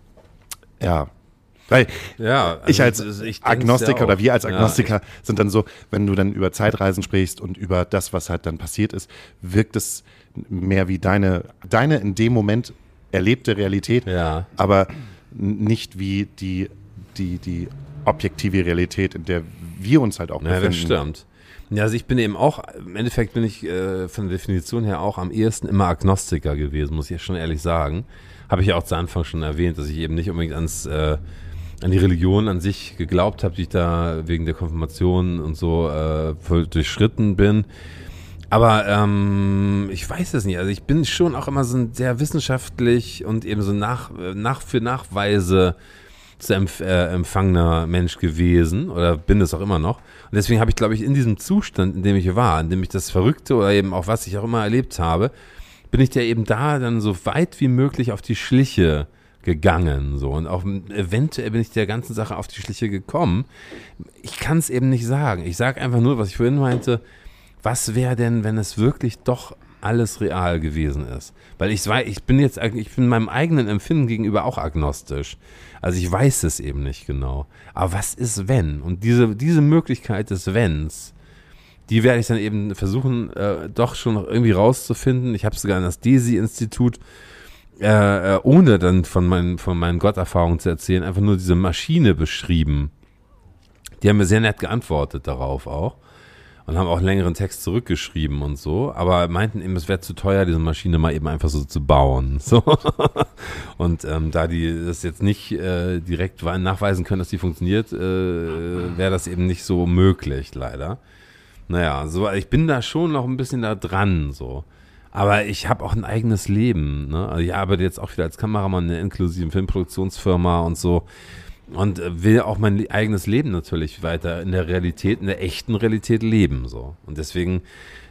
ja, weil Ja, also ich als das- ich denk's Agnostiker ja oder auch. wir als Ja, Agnostiker sind dann so, wenn du dann über Zeitreisen sprichst und über das, was halt dann passiert ist, wirkt es mehr wie deine, deine in dem Moment erlebte Realität, Ja. aber n- nicht wie die, die, die objektive Realität, in der wir uns halt auch Ja, befinden. das stimmt. Ja, also ich bin eben auch, im Endeffekt bin ich äh, von der Definition her auch am ehesten immer Agnostiker gewesen, muss ich schon ehrlich sagen. Habe ich ja auch zu Anfang schon erwähnt, dass ich eben nicht unbedingt ans, äh, an die Religion an sich geglaubt habe, die ich da wegen der Konfirmation und so äh, voll durchschritten bin. Aber ähm, ich weiß es nicht. Also ich bin schon auch immer so ein sehr wissenschaftlich und eben so nach, nach für Nachweise zu empf äh, empfangener Mensch gewesen oder bin es auch immer noch. Und deswegen habe ich, glaube ich, in diesem Zustand, in dem ich war, in dem ich das Verrückte oder eben auch was ich auch immer erlebt habe, bin ich ja eben da dann so weit wie möglich auf die Schliche gegangen. So. Und auch eventuell bin ich der ganzen Sache auf die Schliche gekommen. Ich kann es eben nicht sagen. Ich sage einfach nur, was ich vorhin meinte, was wäre denn, wenn es wirklich doch alles real gewesen ist? Weil ich weiß, ich bin jetzt, ich bin meinem eigenen Empfinden gegenüber auch agnostisch. Also ich weiß es eben nicht genau. Aber was ist, wenn? Und diese, diese Möglichkeit des Wenns, die werde ich dann eben versuchen, äh, doch schon noch irgendwie rauszufinden. Ich habe sogar an das DESI-Institut, äh, äh, ohne dann von meinen, von meinen Gotterfahrungen zu erzählen, einfach nur diese Maschine beschrieben. Die haben mir sehr nett geantwortet darauf auch. Und haben auch einen längeren Text zurückgeschrieben und so, aber meinten eben, es wäre zu teuer, diese Maschine mal eben einfach so zu bauen. So. Und ähm, da die das jetzt nicht äh, direkt nachweisen können, dass die funktioniert, äh, wäre das eben nicht so möglich, leider. Naja, so, ich bin da schon noch ein bisschen da dran, so. Aber ich habe auch ein eigenes Leben, ne? Also ich arbeite jetzt auch wieder als Kameramann in einer inklusiven Filmproduktionsfirma und so. Und will auch mein eigenes Leben natürlich weiter in der Realität, in der echten Realität leben, so. Und deswegen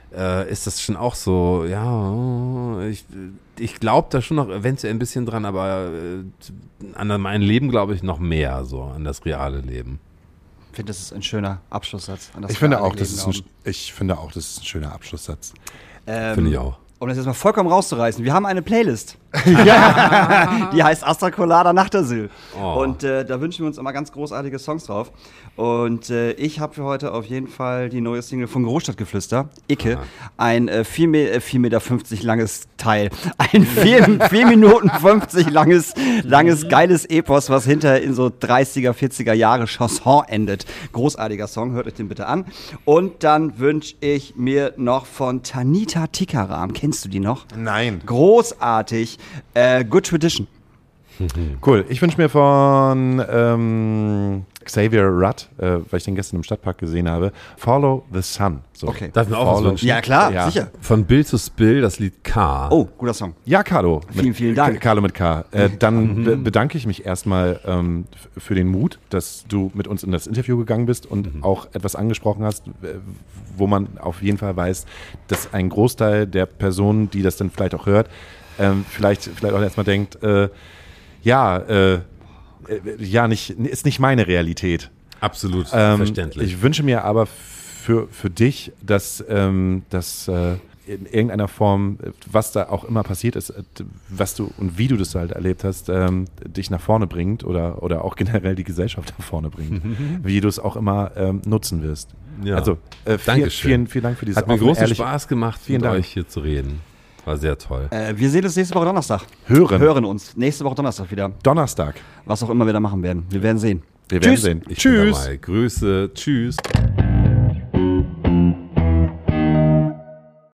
äh, ist das schon auch so, ja, ich, ich glaube da schon noch eventuell ein bisschen dran, aber äh, an mein Leben glaube ich noch mehr, so an das reale Leben. Ich finde, das ist ein schöner Abschlusssatz. An das Ich finde, wir alle auch, das leben ist ein, ich finde auch, das ist ein schöner Abschlusssatz. Ähm, Finde ich auch. Um das jetzt mal vollkommen rauszureißen, wir haben eine Playlist. Die heißt Astra Colada Nachtasyl. Oh. Und äh, da wünschen wir uns immer ganz großartige Songs drauf. Und äh, ich habe für heute auf jeden Fall die neue Single von Großstadtgeflüster, Icke. Aha. Ein äh, vier Meter fünfzig langes Teil. Ein vier Minuten fünfzig langes, langes, geiles Epos, was hinter in so dreißiger, vierziger Jahre Chanson endet. Großartiger Song, hört euch den bitte an. Und dann wünsche ich mir noch von Tanita Tikaram. Kennst du die noch? Nein. Großartig. Äh, Good Tradition. Cool. Ich wünsche mir von ähm, Xavier Rudd, äh, weil ich den gestern im Stadtpark gesehen habe, Follow the Sun. So. Okay. Darf ich mir auch was Follow- wünschen? Ja, klar, Ja. sicher. Von Bill to Spill, das Lied K. Oh, guter Song. Ja, Carlo. Vielen, mit, vielen Dank. Carlo mit K. Äh, dann be bedanke ich mich erstmal ähm, f- für den Mut, dass du mit uns in das Interview gegangen bist und auch etwas angesprochen hast, äh, wo man auf jeden Fall weiß, dass ein Großteil der Personen, die das dann vielleicht auch hört, ähm, vielleicht, vielleicht auch erstmal denkt, äh, ja, äh, äh, ja, nicht, ist nicht meine Realität. Absolut Ähm, verständlich. Ich wünsche mir aber für, für dich, dass, ähm, dass äh, in irgendeiner Form, äh, was da auch immer passiert ist, äh, was du und wie du das halt erlebt hast, ähm, dich nach vorne bringt oder, oder auch generell die Gesellschaft nach vorne bringt. Wie du es auch immer ähm, nutzen wirst. Ja. Also äh, viel, Dankeschön. vielen, vielen Dank für dieses Hat mir offene, großen ehrliche Spaß gemacht, Vielen mit Dank. euch hier zu reden. War sehr toll. Äh, wir sehen uns nächste Woche Donnerstag. Hören. Hören uns. Nächste Woche Donnerstag wieder. Donnerstag. Was auch immer wir da machen werden. Wir werden sehen. Wir werden Tschüss. sehen. Ich Tschüss. bin dabei. Grüße. Tschüss.